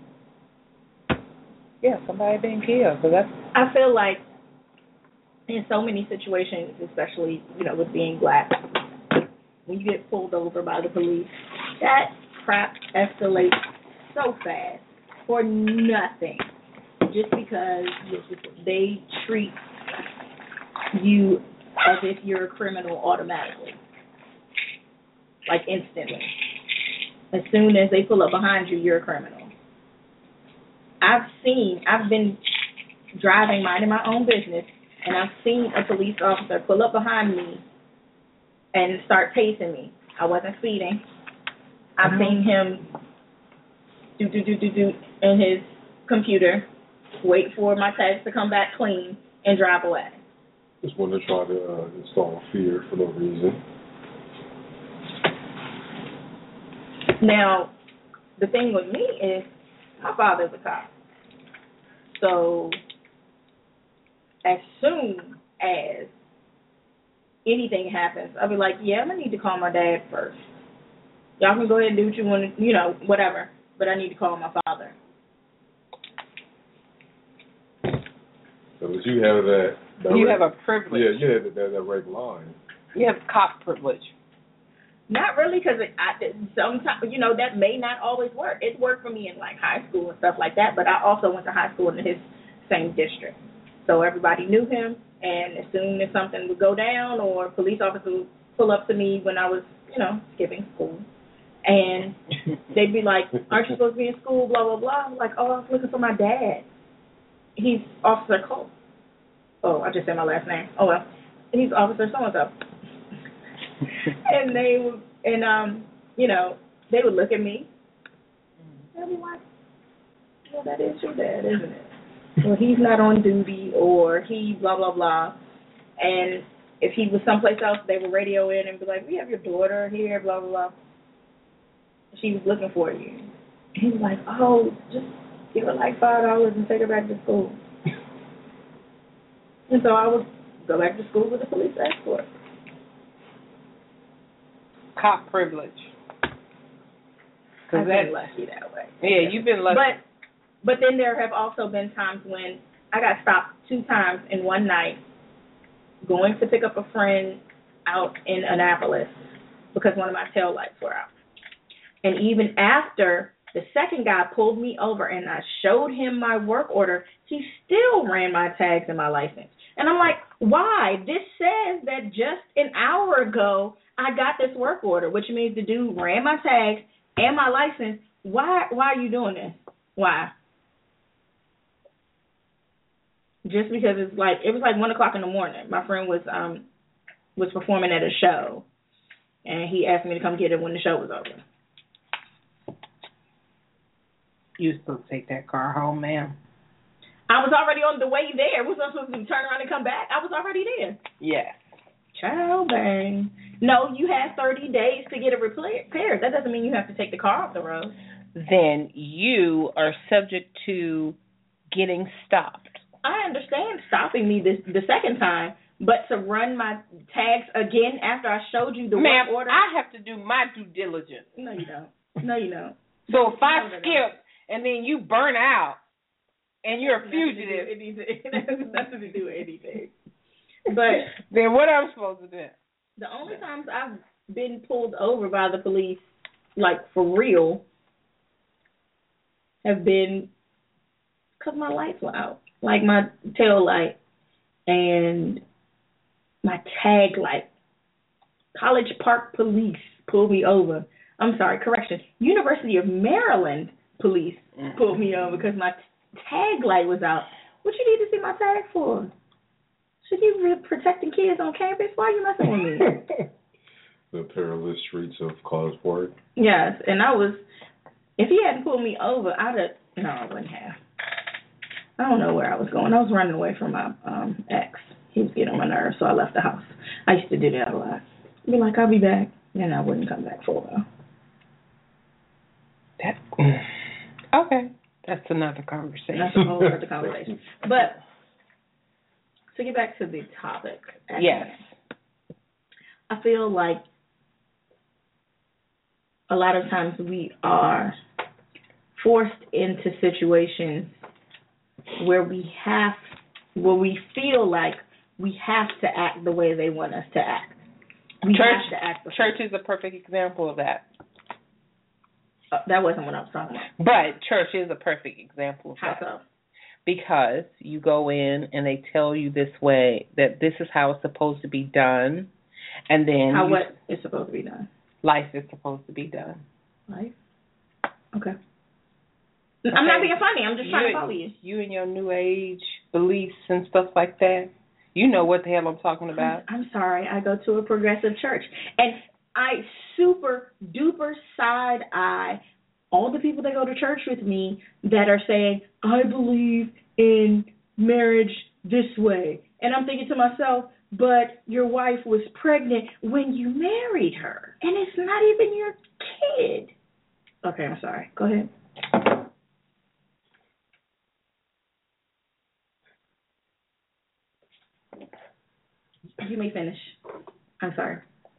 yeah, somebody being killed. So that's. I feel like in so many situations, especially, you know, with being black, when you get pulled over by the police, that crap escalates so fast for nothing. Just because they treat you as if you're a criminal automatically. Like instantly. As soon as they pull up behind you, you're a criminal. I've seen, I've been driving, minding my own business, and I've seen a police officer pull up behind me and start pacing me. I wasn't speeding. I've mm-hmm. seen him do, do, do, do, do in his computer, wait for my text to come back clean, and drive away. Just want to try to uh, install fear for no reason. Now, the thing with me is, my father's a cop. So, as soon as anything happens, I'll be like, yeah, I'm going to need to call my dad first. Y'all can go ahead and do what you want to, you know, whatever, but I need to call my father. So that you have that. that you red, have a privilege. Yeah, yeah, that, that, that red line. You have cop privilege. Not really, because sometimes, you know, that may not always work. It worked for me in, like, high school and stuff like that, but I also went to high school in his same district. So everybody knew him, and as soon as something would go down or a police officer would pull up to me when I was, you know, skipping school, and they'd be like, aren't you supposed to be in school, blah, blah, blah. I'm like, oh, I was looking for my dad. He's Officer Cole. Oh, I just said my last name. Oh, well. He's Officer so-and-so. And they would, and, um, you know, they would look at me. They'll be like, well, that is your dad, isn't it? Well, he's not on duty, or he blah, blah, blah. And if he was someplace else, they would radio in and be like, we have your daughter here, blah, blah, blah. She was looking for you. And he was like, oh, just give her like five dollars and take her back to school. And so I would go back to school with a police escort. Cop privilege. I've been lucky that way. Yeah, you've been lucky. But but then there have also been times when I got stopped two times in one night going to pick up a friend out in Annapolis, because one of my tail lights were out. And even after the second guy pulled me over and I showed him my work order, he still ran my tags and my license. And I'm like, why? This says that just an hour ago I got this work order, which means the dude ran my tags and my license. Why why are you doing this? Why? Just because it's like, it was like one o'clock in the morning. My friend was um was performing at a show, and he asked me to come get it when the show was over. You supposed to take that car home, ma'am? I was already on the way there. Was I supposed to turn around and come back? I was already there. Yes. Child bang. No, you had thirty days to get it repaired. That doesn't mean you have to take the car off the road. Then you are subject to getting stopped. I understand stopping me this, the second time, but to run my tags again after I showed you the Ma'am, work order? I have to do my due diligence. No, you don't. No, you don't. So if I No, no, no. skip and then you burn out and you're a Nothing to do- fugitive, It needs it has nothing to do with anything. But then what am I supposed to do? the only times I've been pulled over by the police, like for real, have been because my lights were out. Like my tail light and my tag light. College Park Police pulled me over. I'm sorry, correction. University of Maryland Police pulled me over because my t- tag light was out. What you need to see my tag for? Should you be protecting kids on campus? Why are you messing with me? The perilous streets of College Park. Yes, and I was, if he hadn't pulled me over, I'd have, no, I wouldn't have. I don't know where I was going. I was running away from my um, ex. He was getting on my nerves, so I left the house. I used to do that a lot. Be like, I'll be back, and I wouldn't come back for a while. That, okay, that's another conversation. That's a whole other conversation. But to get back to the topic. Yes. I feel like a lot of times we are forced into situations where we have, where we feel like we have to act the way they want us to act. We Church, have to act the church is a perfect example of that. Uh, that wasn't what I was talking about. But church is a perfect example of How that. so? Because you go in and they tell you this way, that this is how it's supposed to be done, and then How you, what is supposed to be done? life is supposed to be done. Life? Okay. I'm not being funny. I'm just you, trying to follow you. You and your new age beliefs and stuff like that. You know what the hell I'm talking about. I'm, I'm sorry. I go to a progressive church. And I super duper side eye all the people that go to church with me that are saying, I believe in marriage this way. And I'm thinking to myself, but your wife was pregnant when you married her. And it's not even your kid. Okay, I'm sorry. Go ahead. You may finish. I'm sorry.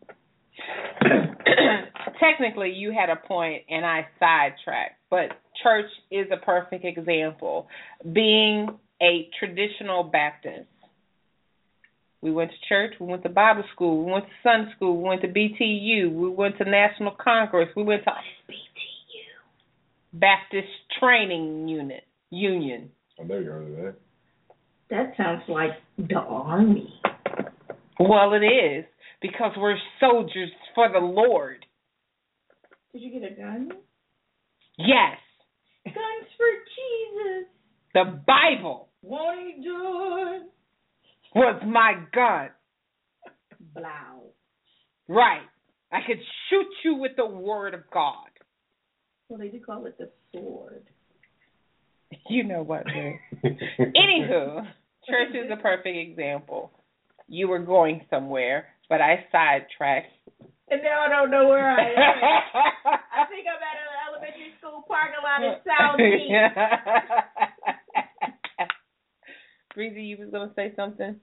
Technically, you had a point, and I sidetracked. But church is a perfect example. Being a traditional Baptist, we went to church, we went to Bible school, we went to Sunday school, we went to B T U, we went to National Congress, we went to B T U? Baptist Training Unit Union. I know you heard of that. That sounds like the Army. Well, it is, because we're soldiers for the Lord. Did you get a gun? Yes. Guns for Jesus. The Bible Won't he do it? was my gun. Blow. Right. I could shoot you with the word of God. Well, they do call it the sword. You know what, man. Anywho, church is a perfect example. You were going somewhere, but I sidetracked. And now I don't know where I am. I think I'm at an elementary school parking lot in South Beach. Breezy, you was going to say something?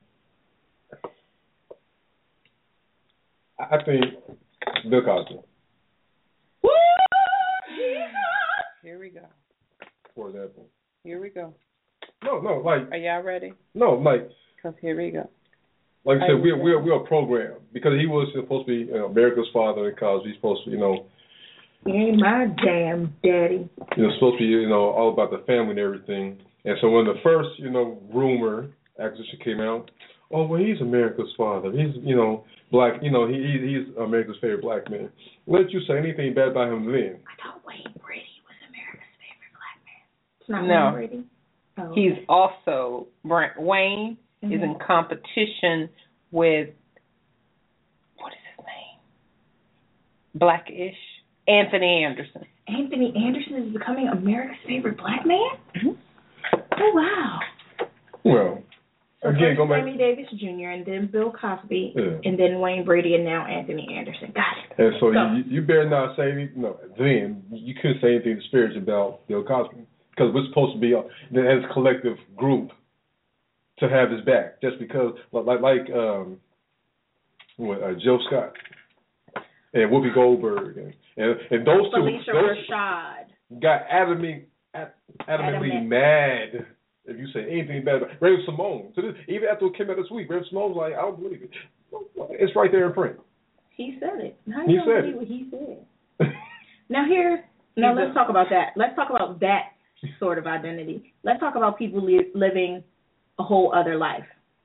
I think Bill Cosby. Woo! Jesus! Here we go. For example. Here we go. No, no, like. Are y'all ready? No, like. Because here we go. Like I said, we're we're we're a program because he was supposed to be you know, America's father in college. He's supposed to, you know. He ain't my damn daddy. You know, supposed to be, you know, all about the family and everything. And so when the first, you know, rumor acquisition came out, oh well, he's America's father. He's, you know, black. You know, he he's America's favorite black man. Let you say anything bad about him then? I thought Wayne Brady was America's favorite black man. It's not no. Wayne Brady. Oh, he's okay. also Wayne mm-hmm. is in competition with what is his name? Blackish. Anthony Anderson. Anthony Anderson is becoming America's favorite black man? Mm-hmm. Oh, wow. Well, so again, first go back. Sammy Davis Junior and then Bill Cosby, yeah. and then Wayne Brady, and now Anthony Anderson. Got it. And so, so you, you better not say anything. No, then you couldn't say anything disparaging about Bill Cosby because we're supposed to be uh, as a collective group to have his back. Just because, like, like um, what, uh, Joe Scott. And Whoopi Goldberg and, and, and those two Felicia those Rashad got adamantly, adamantly Adamant. mad if you say anything bad about Raven Simone. So this, even after it came out this week, Raven Simone was like, I don't believe it. It's right there in print. He said it. How he you said believe it. What he said. Now here, now let's talk about that. Let's talk about that sort of identity. Let's talk about people li- living a whole other life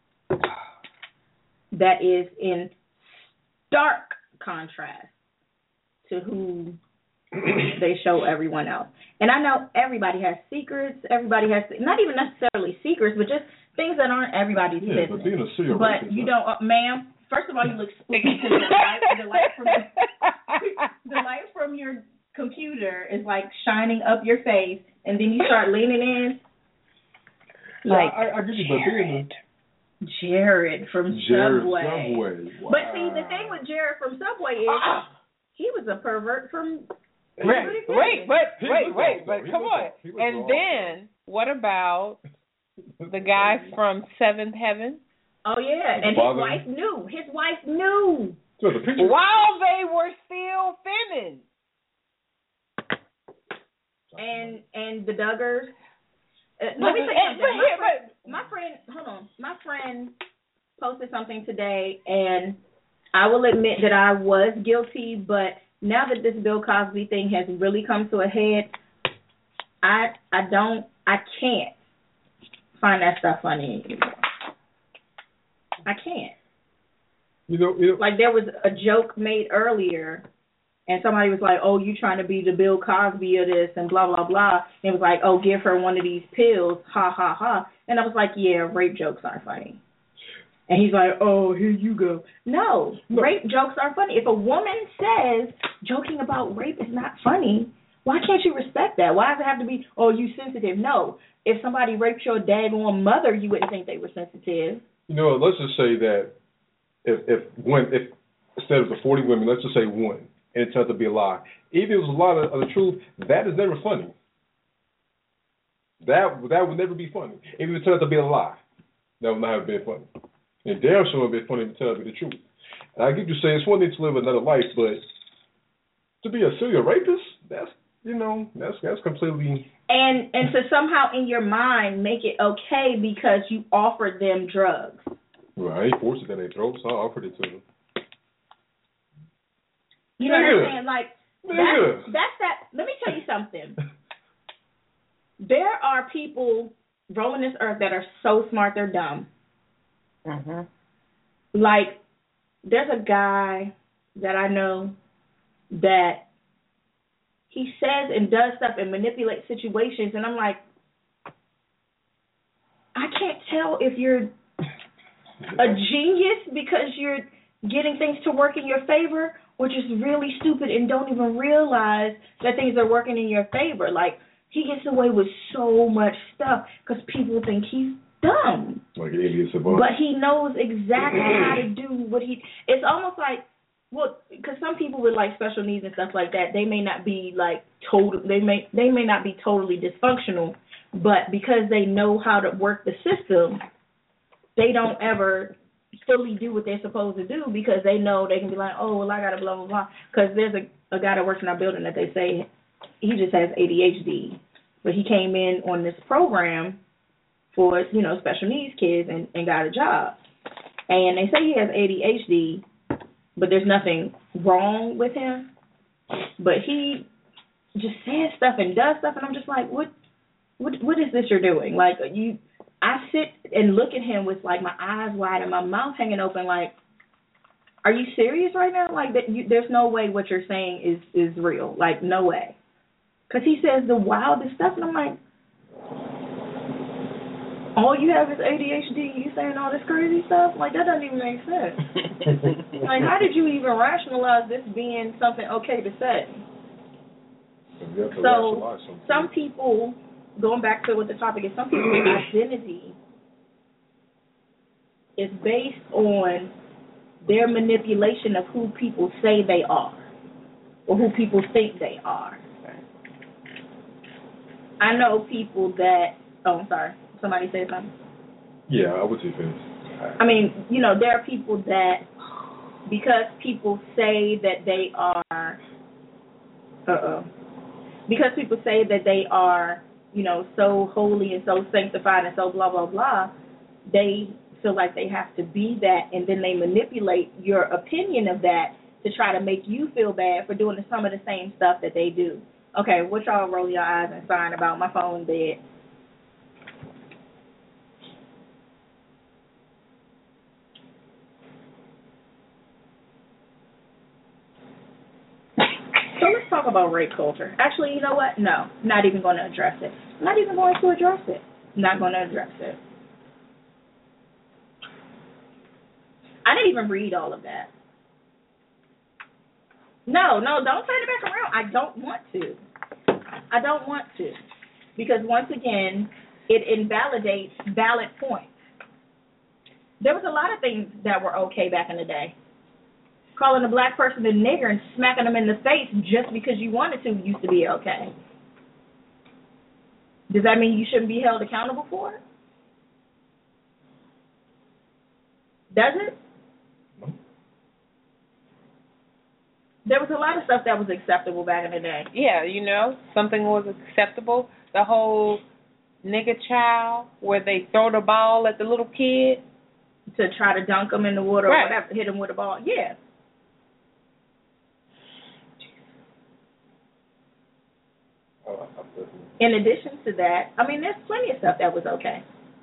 that is in stark contrast to who they show everyone else. And I know everybody has secrets. Everybody has, not even necessarily secrets, but just things that aren't everybody's yeah, business. But, being a serial but you don't, uh, ma'am, first of all, you look spooky because the light, the, light from, the light from your computer is like shining up your face, and then you start leaning in. Like, I, I, I get you, but being a Jared from Jared Subway. Subway. Wow. But see, the thing with Jared from Subway is ah. he was a pervert from. Wait, wait, but wait, wait, but come on. Off. And then what about the guy from Seventh Heaven? Oh yeah, and his wife knew. His wife knew. So the picture. While they were still feminine. And and the Duggars. Uh, let me tell you something. My friend, my friend, hold on. My friend posted something today, and I will admit that I was guilty, but now that this Bill Cosby thing has really come to a head, I I don't, I can't find that stuff funny anymore. I can't. You know, you know, like there was a joke made earlier. And somebody was like, oh, you trying to be the Bill Cosby of this and blah, blah, blah. And it was like, oh, give her one of these pills, ha, ha, ha. And I was like, yeah, rape jokes aren't funny. And he's like, oh, here you go. No, no, rape jokes are funny. If a woman says joking about rape is not funny, why can't you respect that? Why does it have to be, oh, you sensitive? No. If somebody raped your daggone mother, you wouldn't think they were sensitive. You know, let's just say that if, if, one, if instead of the forty women, let's just say one. And it turned out to be a lie. Even if it was a lot of, of the truth, that is never funny. That that would never be funny. Even if it turned out to be a lie, that would not have been funny. And damn sure would have been funny to tell me the truth. And I get you saying it's one thing to live another life, but to be a serial rapist, that's you know, that's that's completely. And and to somehow in your mind make it okay because you offered them drugs. Well, I ain't forced it down their throats. I offered it to them. You know what I'm saying? Like, yeah. that's, that's that. Let me tell you something. There are people roaming this earth that are so smart they're dumb. Mm-hmm. Like, there's a guy that I know that he says and does stuff and manipulates situations, and I'm like, I can't tell if you're a genius because you're getting things to work in your favor, or just really stupid and don't even realize that things are working in your favor. Like, he gets away with so much stuff because people think he's dumb. Like an idiot savant. But he knows exactly how to do what he... It's almost like, well, because some people with, like, special needs and stuff like that, they may not be, like, total... They may, they may not be totally dysfunctional, but because they know how to work the system, they don't ever... fully do what they're supposed to do because they know they can be like, oh, well, I got to blah, blah, blah. Because there's a, a guy that works in our building that they say he just has A D H D. But he came in on this program for, you know, special needs kids and, and got a job. and they say he has A D H D, but there's nothing wrong with him. But he just says stuff and does stuff, and I'm just like, what, what, what is this you're doing? Like you, I sit and look at him with like my eyes wide and my mouth hanging open, like, are you serious right now? Like that, you, there's no way what you're saying is is real. Like no way, because he says the wildest stuff, and I'm like, all you have is A D H D. You saying all this crazy stuff? Like that doesn't even make sense. Like how did you even rationalize this being something okay to say? So some people, going back to what the topic is, some people's identity is based on their manipulation of who people say they are or who people think they are. I know people that, oh, I'm sorry, somebody said something? Yeah, I would say finish. I mean, you know, there are people that, because people say that they are, uh-oh, because people say that they are, you know, so holy and so sanctified and so blah, blah, blah, they feel like they have to be that, and then they manipulate your opinion of that to try to make you feel bad for doing some of the same stuff that they do. Okay, what y'all roll your eyes and sign about? My phone dead. So let's talk about rape culture. Actually, you know what? No, not even going to address it. Not even going to address it. Not going to address it. I didn't even read all of that. No, no, don't turn it back around. I don't want to. I don't want to. Because once again, it invalidates valid points. There was a lot of things that were okay back in the day. Calling a black person a nigger and smacking them in the face just because you wanted to used to be okay. Does that mean you shouldn't be held accountable for it? Does it? There was a lot of stuff that was acceptable back in the day. Yeah, you know, something was acceptable. The whole nigger child where they throw the ball at the little kid. To try to dunk them in the water right. or whatever, hit them with a ball. Yeah. In addition to that, I mean, there's plenty of stuff that was okay.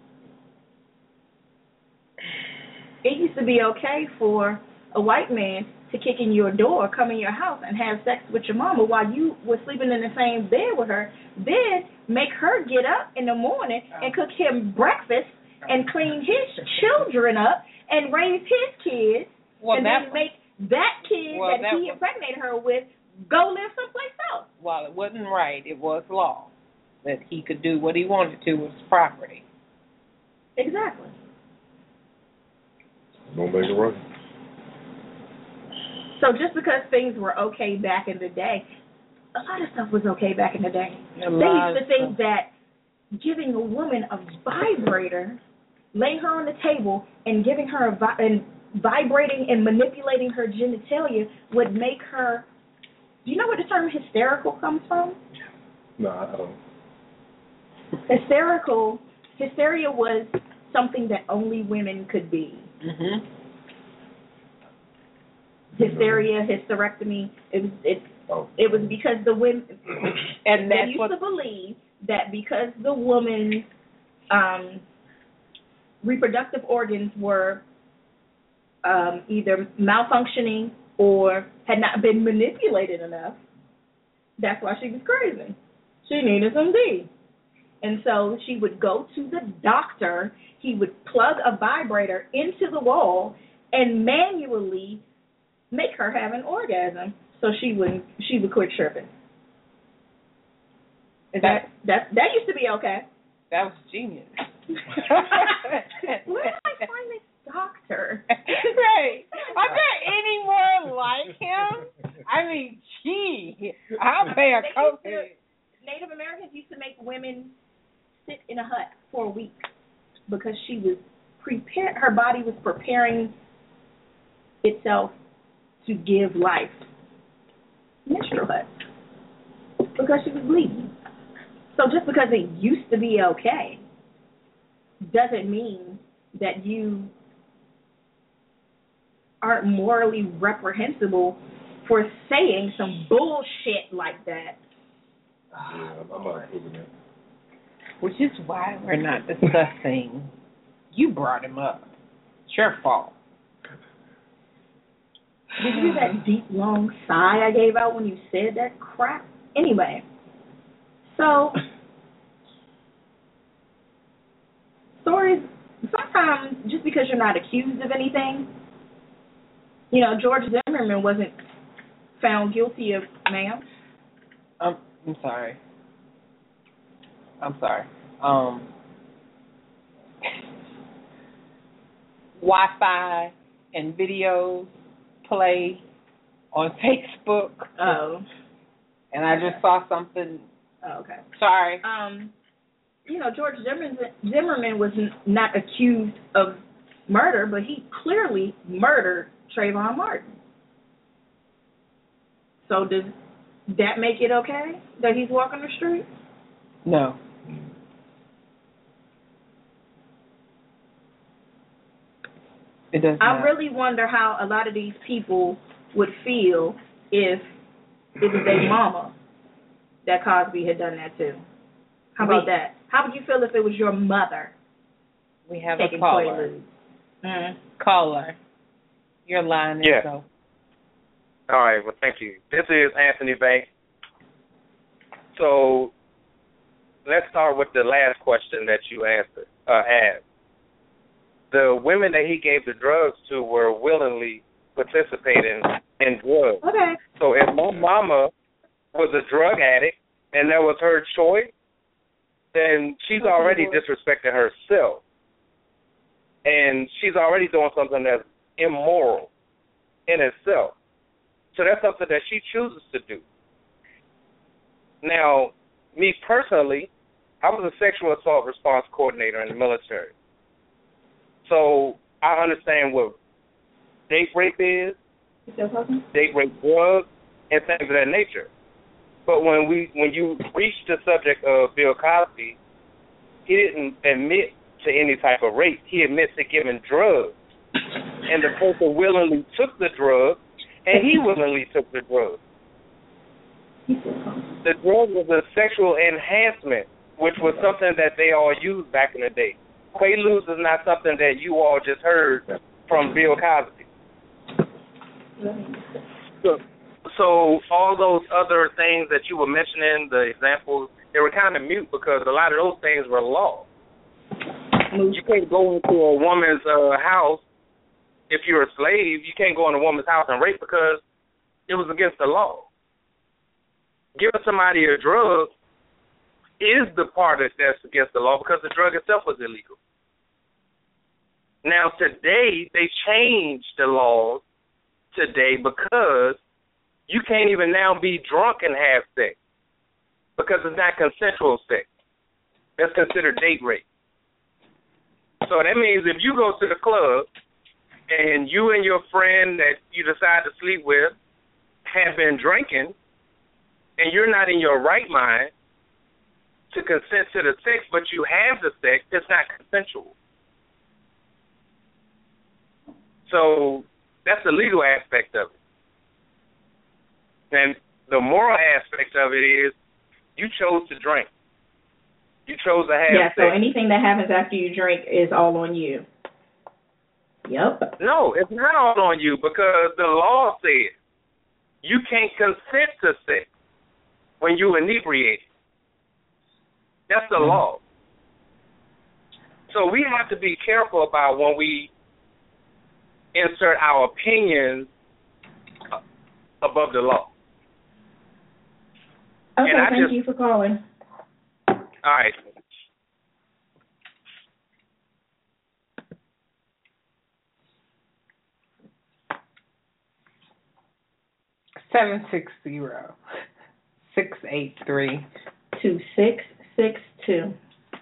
It used to be okay for a white man to kick in your door, come in your house, and have sex with your mama while you were sleeping in the same bed with her, then make her get up in the morning and cook him breakfast and clean his children up and raise his kids, well, and then make that kid well, that, that he impregnated her with go live someplace else. Well, it wasn't right. It was law that he could do what he wanted to with his property. Exactly. Don't make it right. So just because things were okay back in the day, a lot of stuff was okay back in the day. A they used to think stuff. that giving a woman a vibrator, laying her on the table and giving her a vi- and vibrating and manipulating her genitalia would make her. Do you know where the term hysterical comes from? No, I don't. Hysterical, hysteria was something that only women could be. Mm-hmm. Hysteria, hysterectomy. It was it. Oh. It was because the women and they used what, to believe that because the woman's um, reproductive organs were um, either malfunctioning or had not been manipulated enough, that's why she was crazy. She needed some D. And so she would go to the doctor. He would plug a vibrator into the wall and manually make her have an orgasm so she wouldn't she would quit tripping. Is that that that used to be okay. That was genius. Where did I find this doctor? Right. Are there anyone like him? I mean, gee, I'll pay a coat. Native Americans used to make women sit in a hut for a week because she was prepared. Her body was preparing itself to give life. Menstrual hut because she was bleeding. So just because it used to be okay doesn't mean that you aren't morally reprehensible for saying some bullshit like that. Yeah, I'm, I'm not approving that. Which is why we're not discussing. You brought him up. It's your fault. Did you hear that deep, long sigh I gave out when you said that crap? Anyway, so stories, sometimes just because you're not accused of anything, you know, George Zimmerman wasn't found guilty of, ma'am? Um, I'm sorry. I'm sorry. Um, Wi-Fi and videos play on Facebook. Oh. And I just saw something. Oh, okay. Sorry. Um, you know, George Zimmerman, Zimmerman was not accused of murder, but he clearly murdered Trayvon Martin. So does that make it okay that he's walking the street? No. It does I not. really wonder how a lot of these people would feel if it was their mama that Cosby had done that to. How about we, that? How would you feel if it was your mother? We have taking a caller. Mm. Caller. Your line is yeah. so. All right, well, thank you. This is Anthony Banks. So let's start with the last question that you answered, uh, asked. The women that he gave the drugs to were willingly participating in drugs. Okay. So if my mama was a drug addict and that was her choice, then she's already disrespecting herself. And she's already doing something that's immoral in itself. So that's something that she chooses to do. Now, me personally, I was a sexual assault response coordinator in the military. So I understand what date rape is, date rape drugs, and things of that nature. But when we when you reach the subject of Bill Cosby, he didn't admit to any type of rape. He admits to giving drugs. And the person willingly took the drug, and he willingly took the drug. The drug was a sexual enhancement, which was something that they all used back in the day. Quaaludes is not something that you all just heard from Bill Cosby. So, so all those other things that you were mentioning, the examples, they were kind of mute because a lot of those things were law. You can't go into a woman's uh, house if you're a slave. You can't go in a woman's house and rape because it was against the law. Giving somebody a drug is the part that's against the law because the drug itself was illegal. Now, today, they changed the laws today because you can't even now be drunk and have sex because it's not consensual sex. That's considered date rape. So that means if you go to the club and you and your friend that you decide to sleep with have been drinking and you're not in your right mind to consent to the sex, but you have the sex, it's not consensual. So that's the legal aspect of it. And the moral aspect of it is you chose to drink. You chose to have yeah, sex. So anything that happens after you drink is all on you. Yep. No, it's not all on you because the law says you can't consent to sex when you inebriate. That's the law. So we have to be careful about when we insert our opinions above the law. Okay, thank just, you for calling. All right. Seven six zero six eight three two six six two.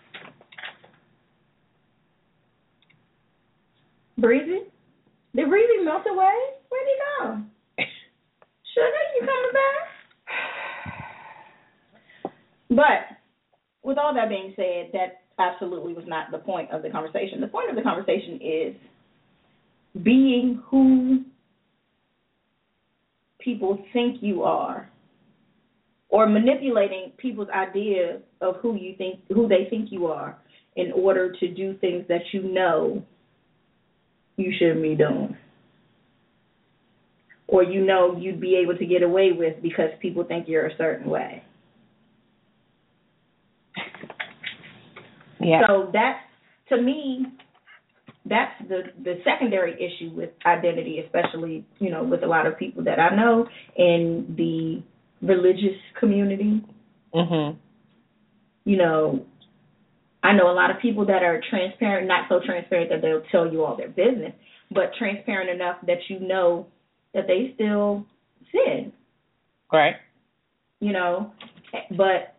Breezy? Did Breezy melt away? Where'd he go? Sugar, you coming back? But with all that being said, that absolutely was not the point of the conversation. The point of the conversation is being who people think you are, or manipulating people's idea of who you think, who they think you are, in order to do things that you know you shouldn't be doing, or you know you'd be able to get away with because people think you're a certain way. Yeah. So that's, to me, that's the, the secondary issue with identity, especially, you know, with a lot of people that I know in the religious community. Mhm. You know, I know a lot of people that are transparent, not so transparent that they'll tell you all their business, but transparent enough that you know that they still sin. Right. You know, but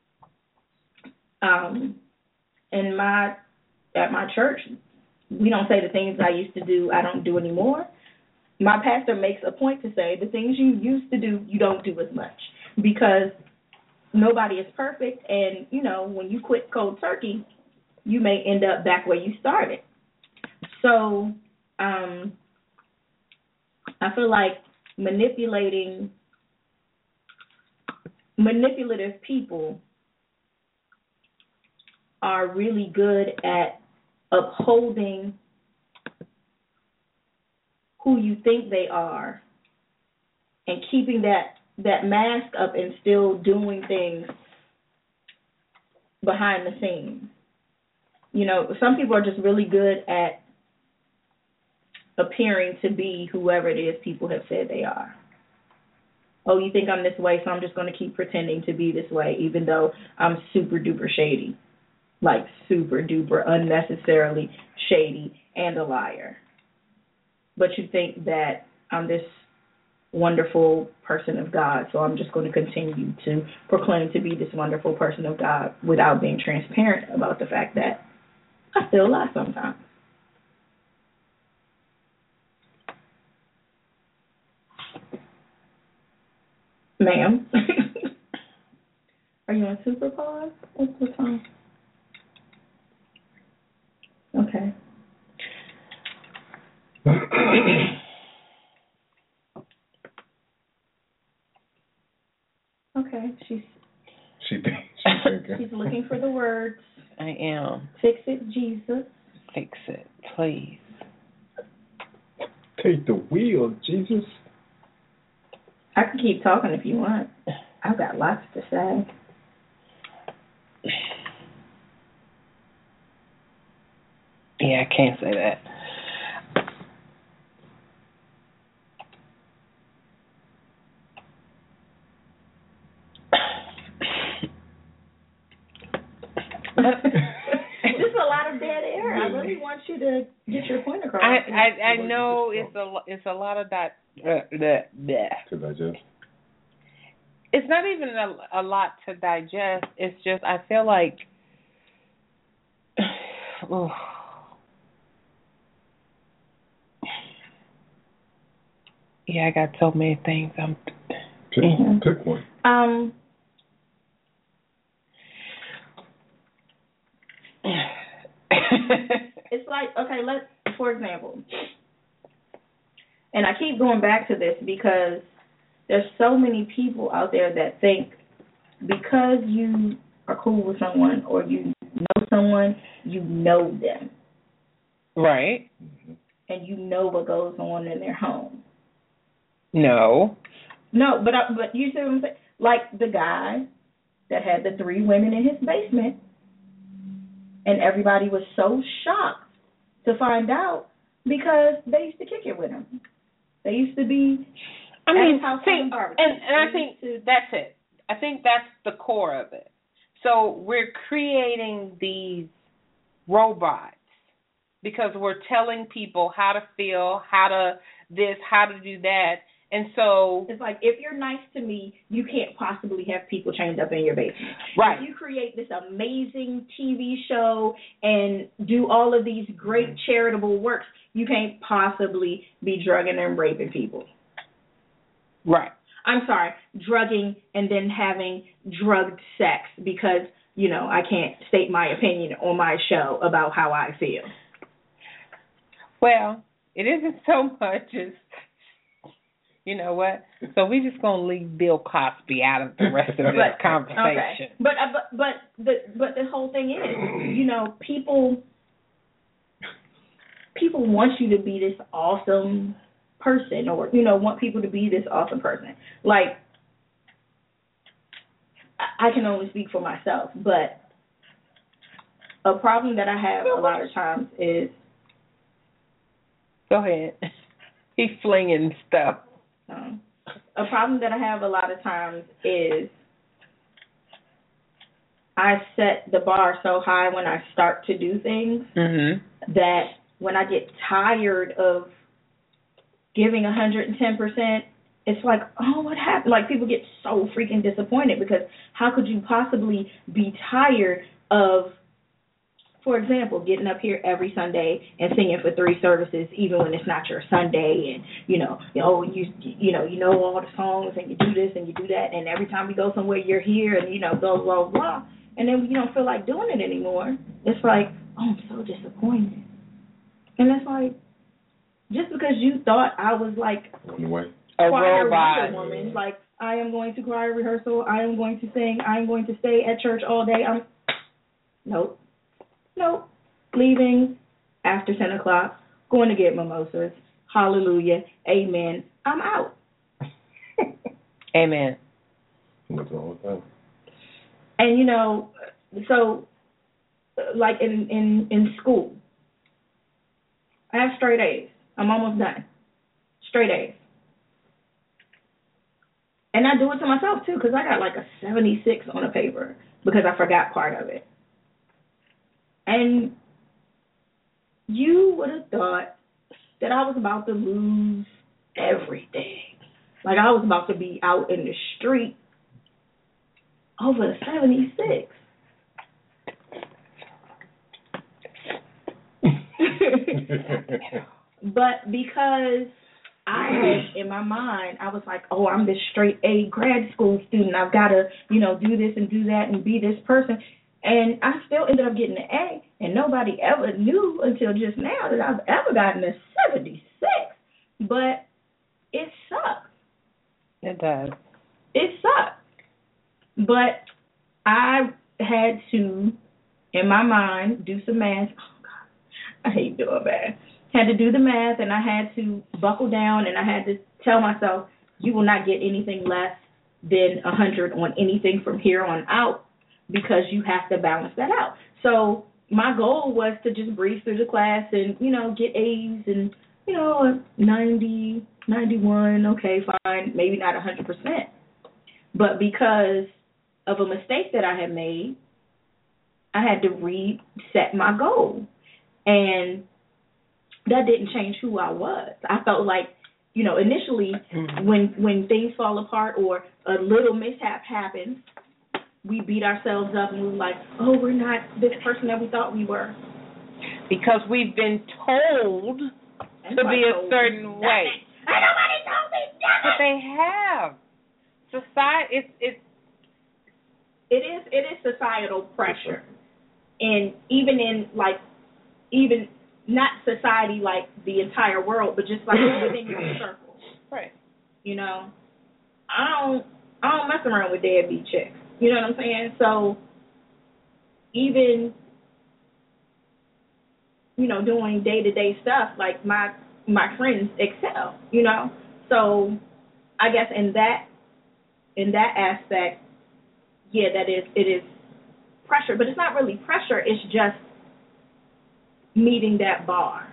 um, in my at my church, we don't say the things I used to do I don't do anymore. My pastor makes a point to say the things you used to do you don't do as much, because nobody is perfect, and you know, when you quit cold turkey, you may end up back where you started. So um, I feel like manipulating manipulative people are really good at upholding who you think they are and keeping that, that mask up and still doing things behind the scenes. You know, some people are just really good at appearing to be whoever it is people have said they are. Oh, you think I'm this way, so I'm just going to keep pretending to be this way, even though I'm super duper shady. Like super duper unnecessarily shady and a liar. But you think that I'm this wonderful person of God, so I'm just going to continue to proclaim to be this wonderful person of God without being transparent about the fact that I still lie sometimes. Ma'am, are you on super pause? What's the time? Okay. Okay, she's She thinks she's thinking. she's looking for the words. I am. Fix it, Jesus. Fix it, please. Take the wheel, Jesus. I can keep talking if you want. I've got lots to say. Yeah, I can't say that. This is a lot of dead air. I really want you to get your point across. I I, I know it's a it's a lot of that. Uh, that To digest. It's not even a, a lot to digest. It's just I feel like. Oh, yeah, I got so many things. I'm. Pick, Mm-hmm. pick one. Um. It's like, okay, let's, for example, and I keep going back to this because there's so many people out there that think because you are cool with someone or you know someone, you know them. Right. And you know what goes on in their home. No. No, but I, but you see what I'm saying? Like the guy that had the three women in his basement, and everybody was so shocked to find out because they used to kick it with him. They used to be I at mean, his house see, having barbecue. and, and I think to, that's it. I think that's the core of it. So we're creating these robots because we're telling people how to feel, how to this, how to do that. And so it's like, if you're nice to me, you can't possibly have people chained up in your basement. Right. If you create this amazing T V show and do all of these great charitable works, you can't possibly be drugging and raping people. Right. I'm sorry, drugging and then having drugged sex because, you know, I can't state my opinion on my show about how I feel. Well, it isn't so much as, you know what? So we're just gonna leave Bill Cosby out of the rest of this but, conversation. Okay. But uh, but but the but the whole thing is, you know, people people want you to be this awesome person, or you know, want people to be this awesome person. Like, I, I can only speak for myself, but a problem that I have a lot of times is. Go ahead. He's flinging stuff. Um, a problem that I have a lot of times is I set the bar so high when I start to do things mm-hmm. that when I get tired of giving one hundred ten percent, it's like, oh, what happened? Like, people get so freaking disappointed because how could you possibly be tired of, for example, getting up here every Sunday and singing for three services, even when it's not your Sunday, and you know, you know, you you know, you know all the songs, and you do this and you do that, and every time we go somewhere, you're here, and you know, blah blah blah, and then you don't feel like doing it anymore. It's like, oh, I'm so disappointed, and it's like, just because you thought I was like on the way, a choir robot Wonder Woman, like I am going to choir rehearsal, I am going to sing, I am going to stay at church all day. I'm nope. Nope. Leaving after ten o'clock, going to get mimosas. Hallelujah. Amen. I'm out. Amen. What's wrong with that? And, you know, so, like in, in, in school, I have straight A's. I'm almost done. Straight A's. And I do it to myself, too, because I got like a seventy-six on a paper because I forgot part of it. And you would have thought that I was about to lose everything. Like I was about to be out in the street over the seventy-six. But because I had in my mind, I was like, oh, I'm this straight A grad school student. I've got to, you know, do this and do that and be this person. And I still ended up getting an A, and nobody ever knew until just now that I've ever gotten a seventy-six. But it sucks. It does. It sucks. But I had to, in my mind, do some math. Oh, God, I hate doing math. Had to do the math, and I had to buckle down, and I had to tell myself, you will not get anything less than one hundred on anything from here on out, because you have to balance that out. So my goal was to just breeze through the class and, you know, get A's and, you know, ninety, ninety-one, okay, fine, maybe not one hundred percent. But because of a mistake that I had made, I had to reset my goal. And that didn't change who I was. I felt like, you know, initially mm-hmm. when when things fall apart or a little mishap happens, we beat ourselves up and we're like, oh, we're not this person that we thought we were. Because we've been told and to be a certain nothing. way. And nobody told me nothing. But they have. Society, it's, it's, it is, it is societal pressure. And even in, like, even, not society like the entire world, but just like within your circle. Right. You know, I don't, I don't mess around with deadbeat chicks. You know what I'm saying? So even, you know, doing day-to-day stuff, like my my friends excel, you know? So I guess in that in that aspect, yeah, that is it is pressure, but it's not really pressure, it's just meeting that bar.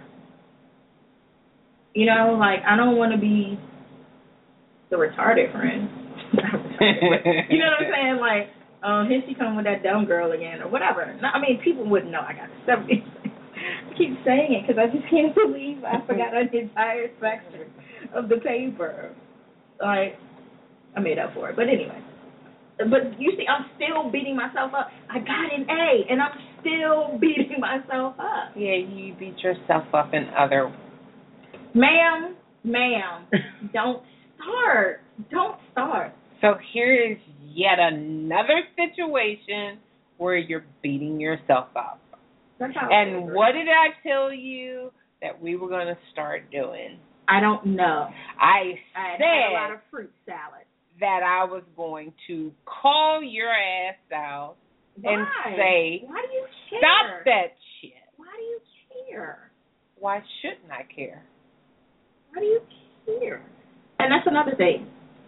You know, like I don't want to be the retarded friend. You know what I'm saying? Like, um, here she come with that dumb girl again, or whatever. No, I mean, people wouldn't know I got seventy. I keep saying it because I just can't believe I forgot an entire section of the paper. Like, I made up for it. But anyway. But you see, I'm still beating myself up. I got an A, and I'm still beating myself up. Yeah, you beat yourself up in other... Ma'am, ma'am, don't start. Don't start. So here is yet another situation where you're beating yourself up. That's how and what did I tell you that we were going to start doing? I don't know. I I said had a lot of fruit salad. that I was going to call your ass out Why? and say, why do you care? stop that shit. Why do you care? Why shouldn't I care? Why do you care? And that's another thing.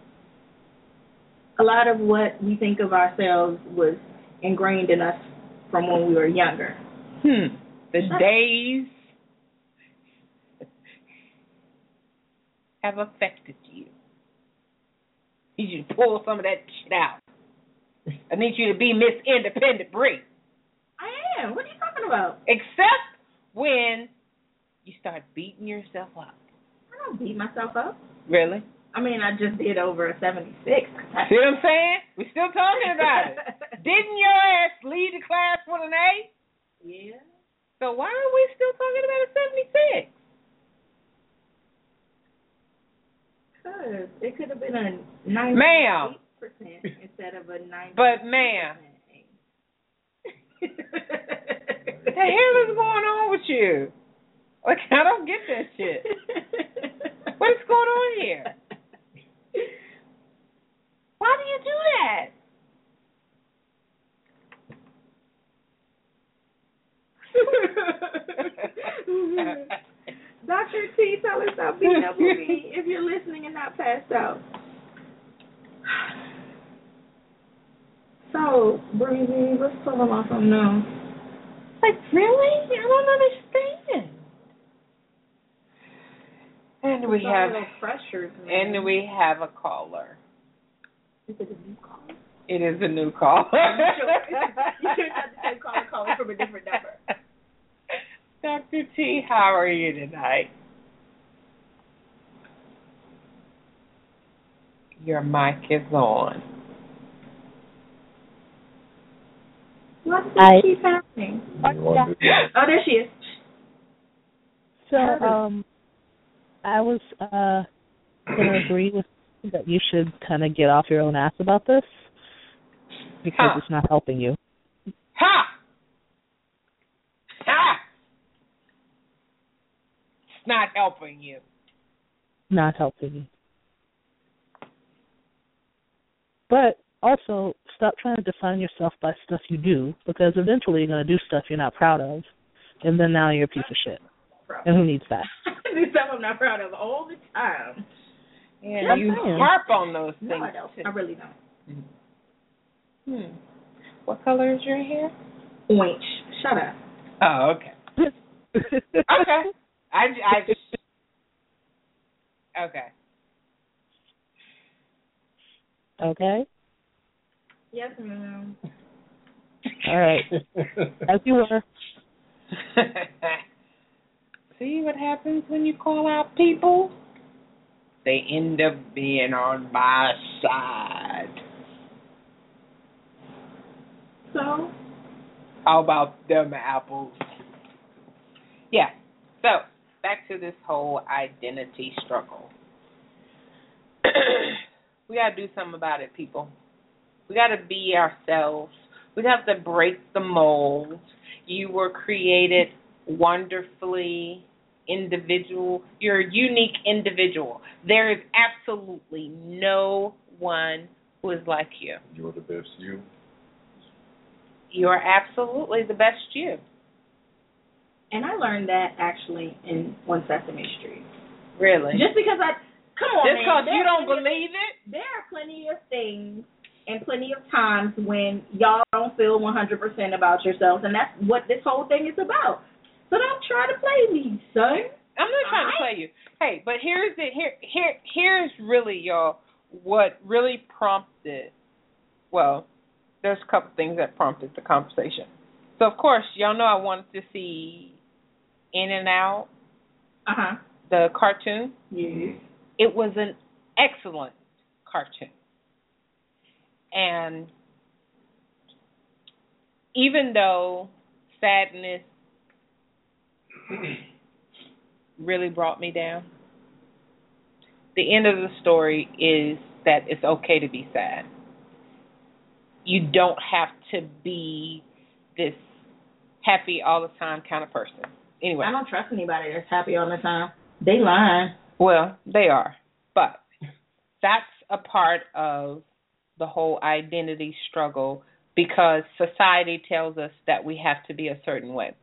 A lot of what we think of ourselves was ingrained in us from when we were younger. Hmm. The days have affected you. I need you to pull some of that shit out. I need you to be Miss Independent Bree. I am. What are you talking about? Except when you start beating yourself up. I don't beat myself up. Really? I mean, I just did over a seventy-six. See what I'm saying? We're still talking about it. Didn't your ass lead the class with an A? Yeah. So why are we still talking about a seventy-six? Because it could have been a ninety-eight Ma'am. percent instead of a ninety. But ma'am. What the hell is going on with you? Like, I don't get that shit. What is going on here? Why do you do that? Doctor T, tell us about being up with me if you're listening and not passed out. So, Breezy, let's talk about something else. Like, really? I don't understand. And we have pressures, and we have a caller. Is it a new caller? It is a new caller. You should have the same caller calling from a different number. Doctor T, how are you tonight? Your mic is on. What does I, keep happening? yeah. Oh, there she is. So, um, I was uh going to agree with you that you should kind of get off your own ass about this because huh. it's not helping you. Ha! Ha! It's not helping you. Not helping you. But also, stop trying to define yourself by stuff you do, because eventually you're going to do stuff you're not proud of, and then now you're a piece of shit. And who needs that? I do stuff I'm not proud of all the time. Yeah, yeah you harp on those things. No, I don't. Too. I really don't. Hmm. What color is your hair? Orange. Shut up. Oh, okay. Okay. I, I just... Okay. Okay? Yes, ma'am. All right. As you were. See what happens when you call out people? They end up being on my side. So? How about them apples? Yeah. So, back to this whole identity struggle. We got to do something about it, people. We got to be ourselves. We have to break the mold. You were created wonderfully individual. You're a unique individual. There is absolutely no one who is like you. You're the best you. You are absolutely the best you. And I learned that actually in One Sesame Street. Really? Just because I, come on, Just man. because you don't plenty of- believe it? There are plenty of things and plenty of times when y'all don't feel one hundred percent about yourselves, and that's what this whole thing is about. So don't try to play me, son. I'm not trying to play you. Hey, but here's the here here here's really y'all what really prompted. Well, there's a couple things that prompted the conversation. So of course, y'all know I wanted to see In and Out. Uh huh. The cartoon. Yes. It was an excellent cartoon, and even though sadness really brought me down, the end of the story is that it's okay to be sad. You don't have to be this happy all the time kind of person. anyway. I don't trust anybody that's happy all the time. They lying. Well, they are. But that's a part of the whole identity struggle because society tells us that we have to be a certain way.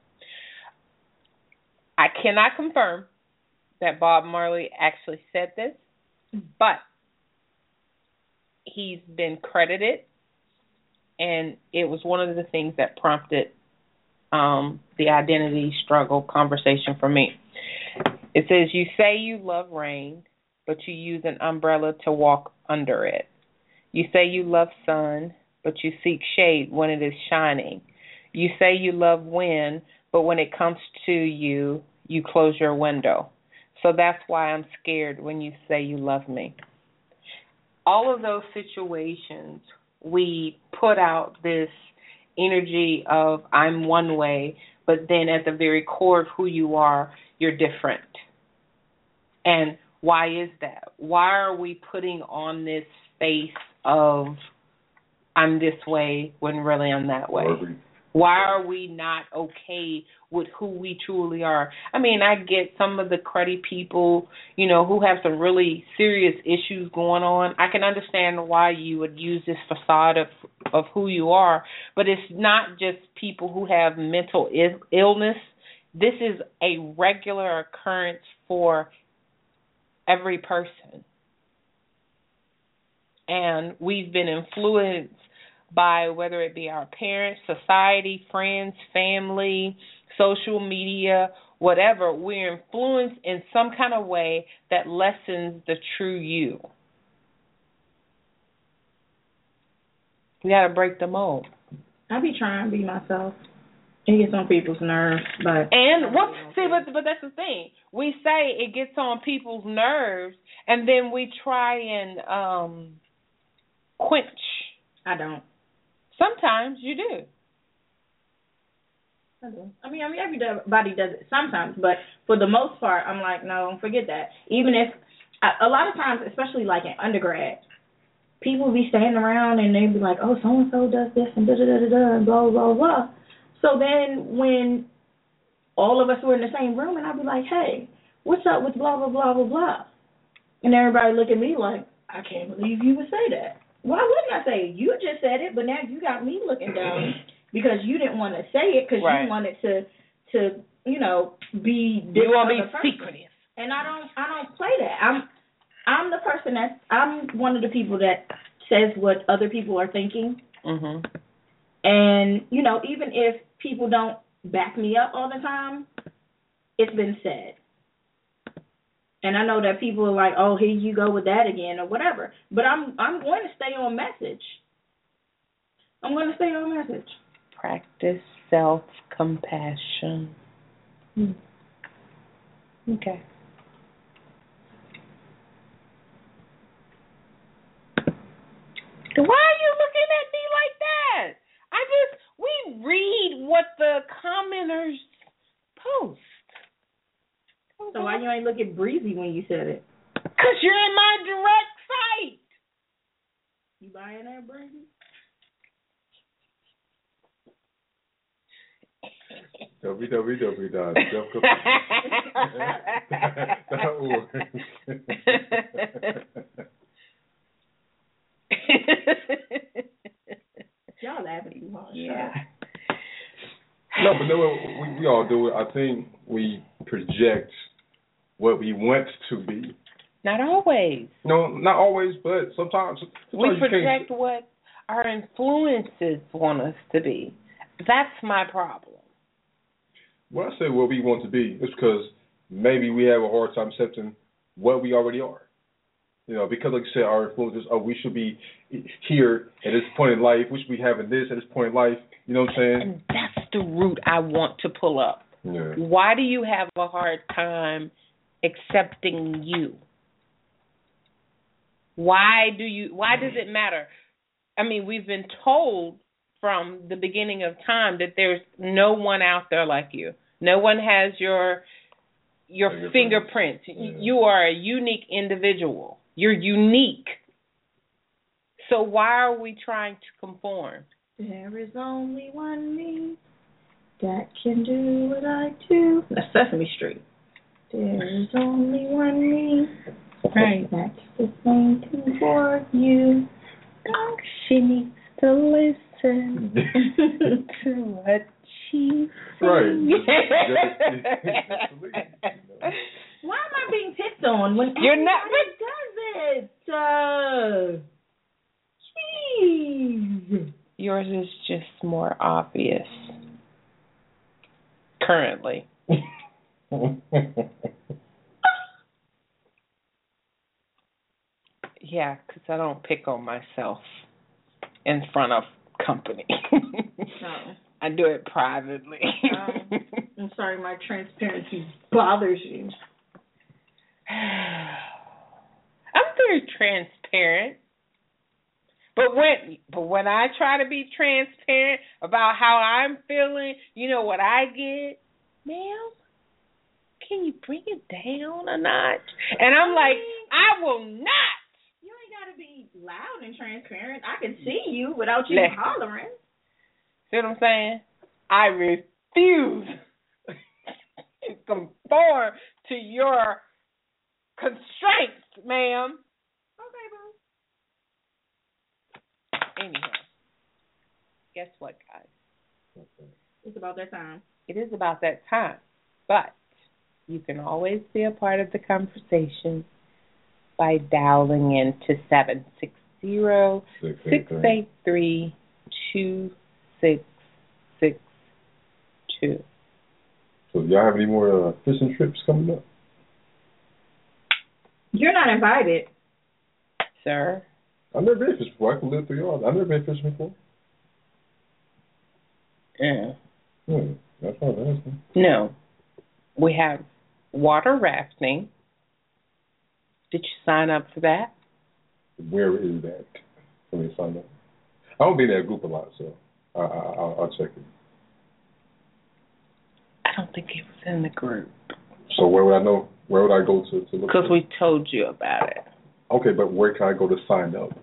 I cannot confirm that Bob Marley actually said this, but he's been credited, and it was one of the things that prompted um, the identity struggle conversation for me. It says, you say you love rain, but you use an umbrella to walk under it. You say you love sun, but you seek shade when it is shining. You say you love wind, but when it comes to you, you close your window. So that's why I'm scared when you say you love me. All of those situations, we put out this energy of I'm one way, but then at the very core of who you are, you're different. And why is that? Why are we putting on this face of I'm this way when really I'm that way? Why are we not okay with who we truly are? I mean, I get some of the cruddy people, you know, who have some really serious issues going on. I can understand why you would use this facade of of who you are, but it's not just people who have mental il- illness. This is a regular occurrence for every person. And we've been influenced by whether it be our parents, society, friends, family, social media, whatever. We're influenced in some kind of way that lessens the true you. We got to break the mold. I be trying to be myself. It gets on people's nerves, but and what? See, but but that's the thing. We say it gets on people's nerves, and then we try and um, quench. I don't. Sometimes you do. I do. I mean, I mean, everybody does it sometimes, but for the most part, I'm like, no, forget that. Even if a lot of times, especially like in undergrad, people be standing around and they be like, oh, so and so does this and da da da da da and blah blah blah. So then when all of us were in the same room, and I'd be like, hey, what's up with blah blah blah blah blah, and everybody look at me like, I can't believe you would say that. Why wouldn't I say it? You just said it, but now you got me looking down because you didn't want to say it because right. you wanted to, to you know, be this you want to be person. secretive. And I don't, I don't play that. I'm, I'm the person that I'm one of the people that says what other people are thinking. Mm-hmm. And you know, even if people don't back me up all the time, it's been said. And I know that people are like, oh, here you go with that again or whatever. But I'm I'm going to stay on message. I'm going to stay on message. Practice self-compassion. Hmm. Okay. Why are you looking at me like that? I just, we read what the commenters post. So why you ain't looking breezy when you said it? Because you're in my direct sight. You buying that, Breezy? w w w dot self compassion dot org Y'all laughing too hard. Yeah. No, but no, we, we all do it. I think we project what we want to be. Not always. No, not always, but sometimes. sometimes we project can't... what our influences want us to be. That's my problem. When I say what we want to be, it's because maybe we have a hard time accepting what we already are. You know, because like you said, our influences, oh, we should be here at this point in life. We should be having this at this point in life. You know what I'm saying? And that's the root I want to pull up. Yeah. Why do you have a hard time accepting you? Why do you? Why does it matter? I mean, we've been told from the beginning of time that there's no one out there like you. No one has your your fingerprints. fingerprints. Yeah. You are a unique individual. You're unique. So why are we trying to conform? There is only one me. that can do what I do. That's Sesame Street. There's only one me. Right. That's the same thing for you. She needs to listen to what she Right. Why am I being picked on when You're not. everybody does it? Uh, Jeez. Yours is just more obvious. Currently. Yeah, because I don't pick on myself in front of company. No. I do it privately. um, I'm sorry, my transparency bothers you. I'm very transparent. But when but when I try to be transparent about how I'm feeling, you know what I get? Ma'am, can you bring it down a notch? And I'm like, I will not. You ain't got to be loud and transparent. I can see you without you Listen. hollering. See what I'm saying? I refuse to conform to your constraints, ma'am. Okay, boo. Anyhow, guess what, guys? It's about that time. It is about that time. But you can always be a part of the conversation by dialing in to seven six zero, six eight three, two six six two. So do y'all have any more uh, fishing trips coming up? You're not invited. Sir? I've never been fishing before. I can live through y'all. I've never been fishing before. Yeah. Hmm. That's all I'm asking. No. We have water rafting. Did you sign up for that? Where is that? Let me sign up. I don't be in that group a lot, so I, I, I'll, I'll check it. I don't think it was in the group. So where would I know? Where would I go to, to look? Because we told you about it. Okay, but where can I go to sign up?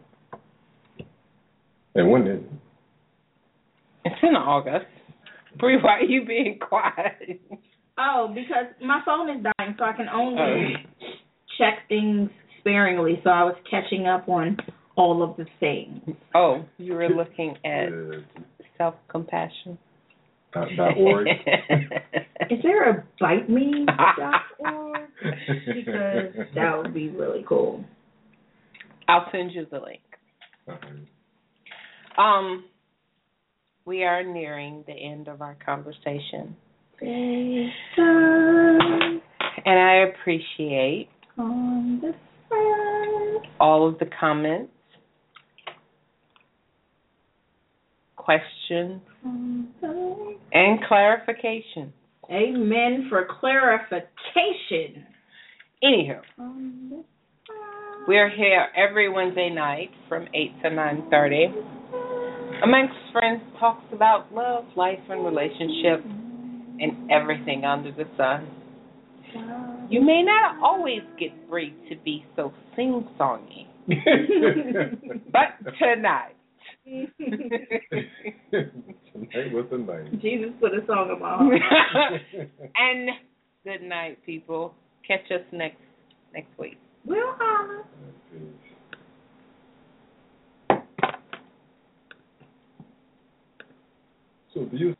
And when is it? It's in August. Bree, why are you being quiet? Oh, because my phone is dying, so I can only Oh. check things sparingly. So I was catching up on all of the things. Oh, you were looking at Uh, self-compassion? dot, dot org. Is there a bite me dot org? Because that would be really cool. I'll send you the link. Um, we are nearing the end of our conversation. And I appreciate On the side. all of the comments, questions, and clarification. Amen for clarification. Anywho, we're here every Wednesday night from eight to nine thirty. Amongst Friends talks about love, life, and relationships, and everything under the sun. You may not always get free to be so sing-songy, but tonight. Tonight was the night. Jesus put a song in my heart. And good night, people. Catch us next next week. We'll holler. So do you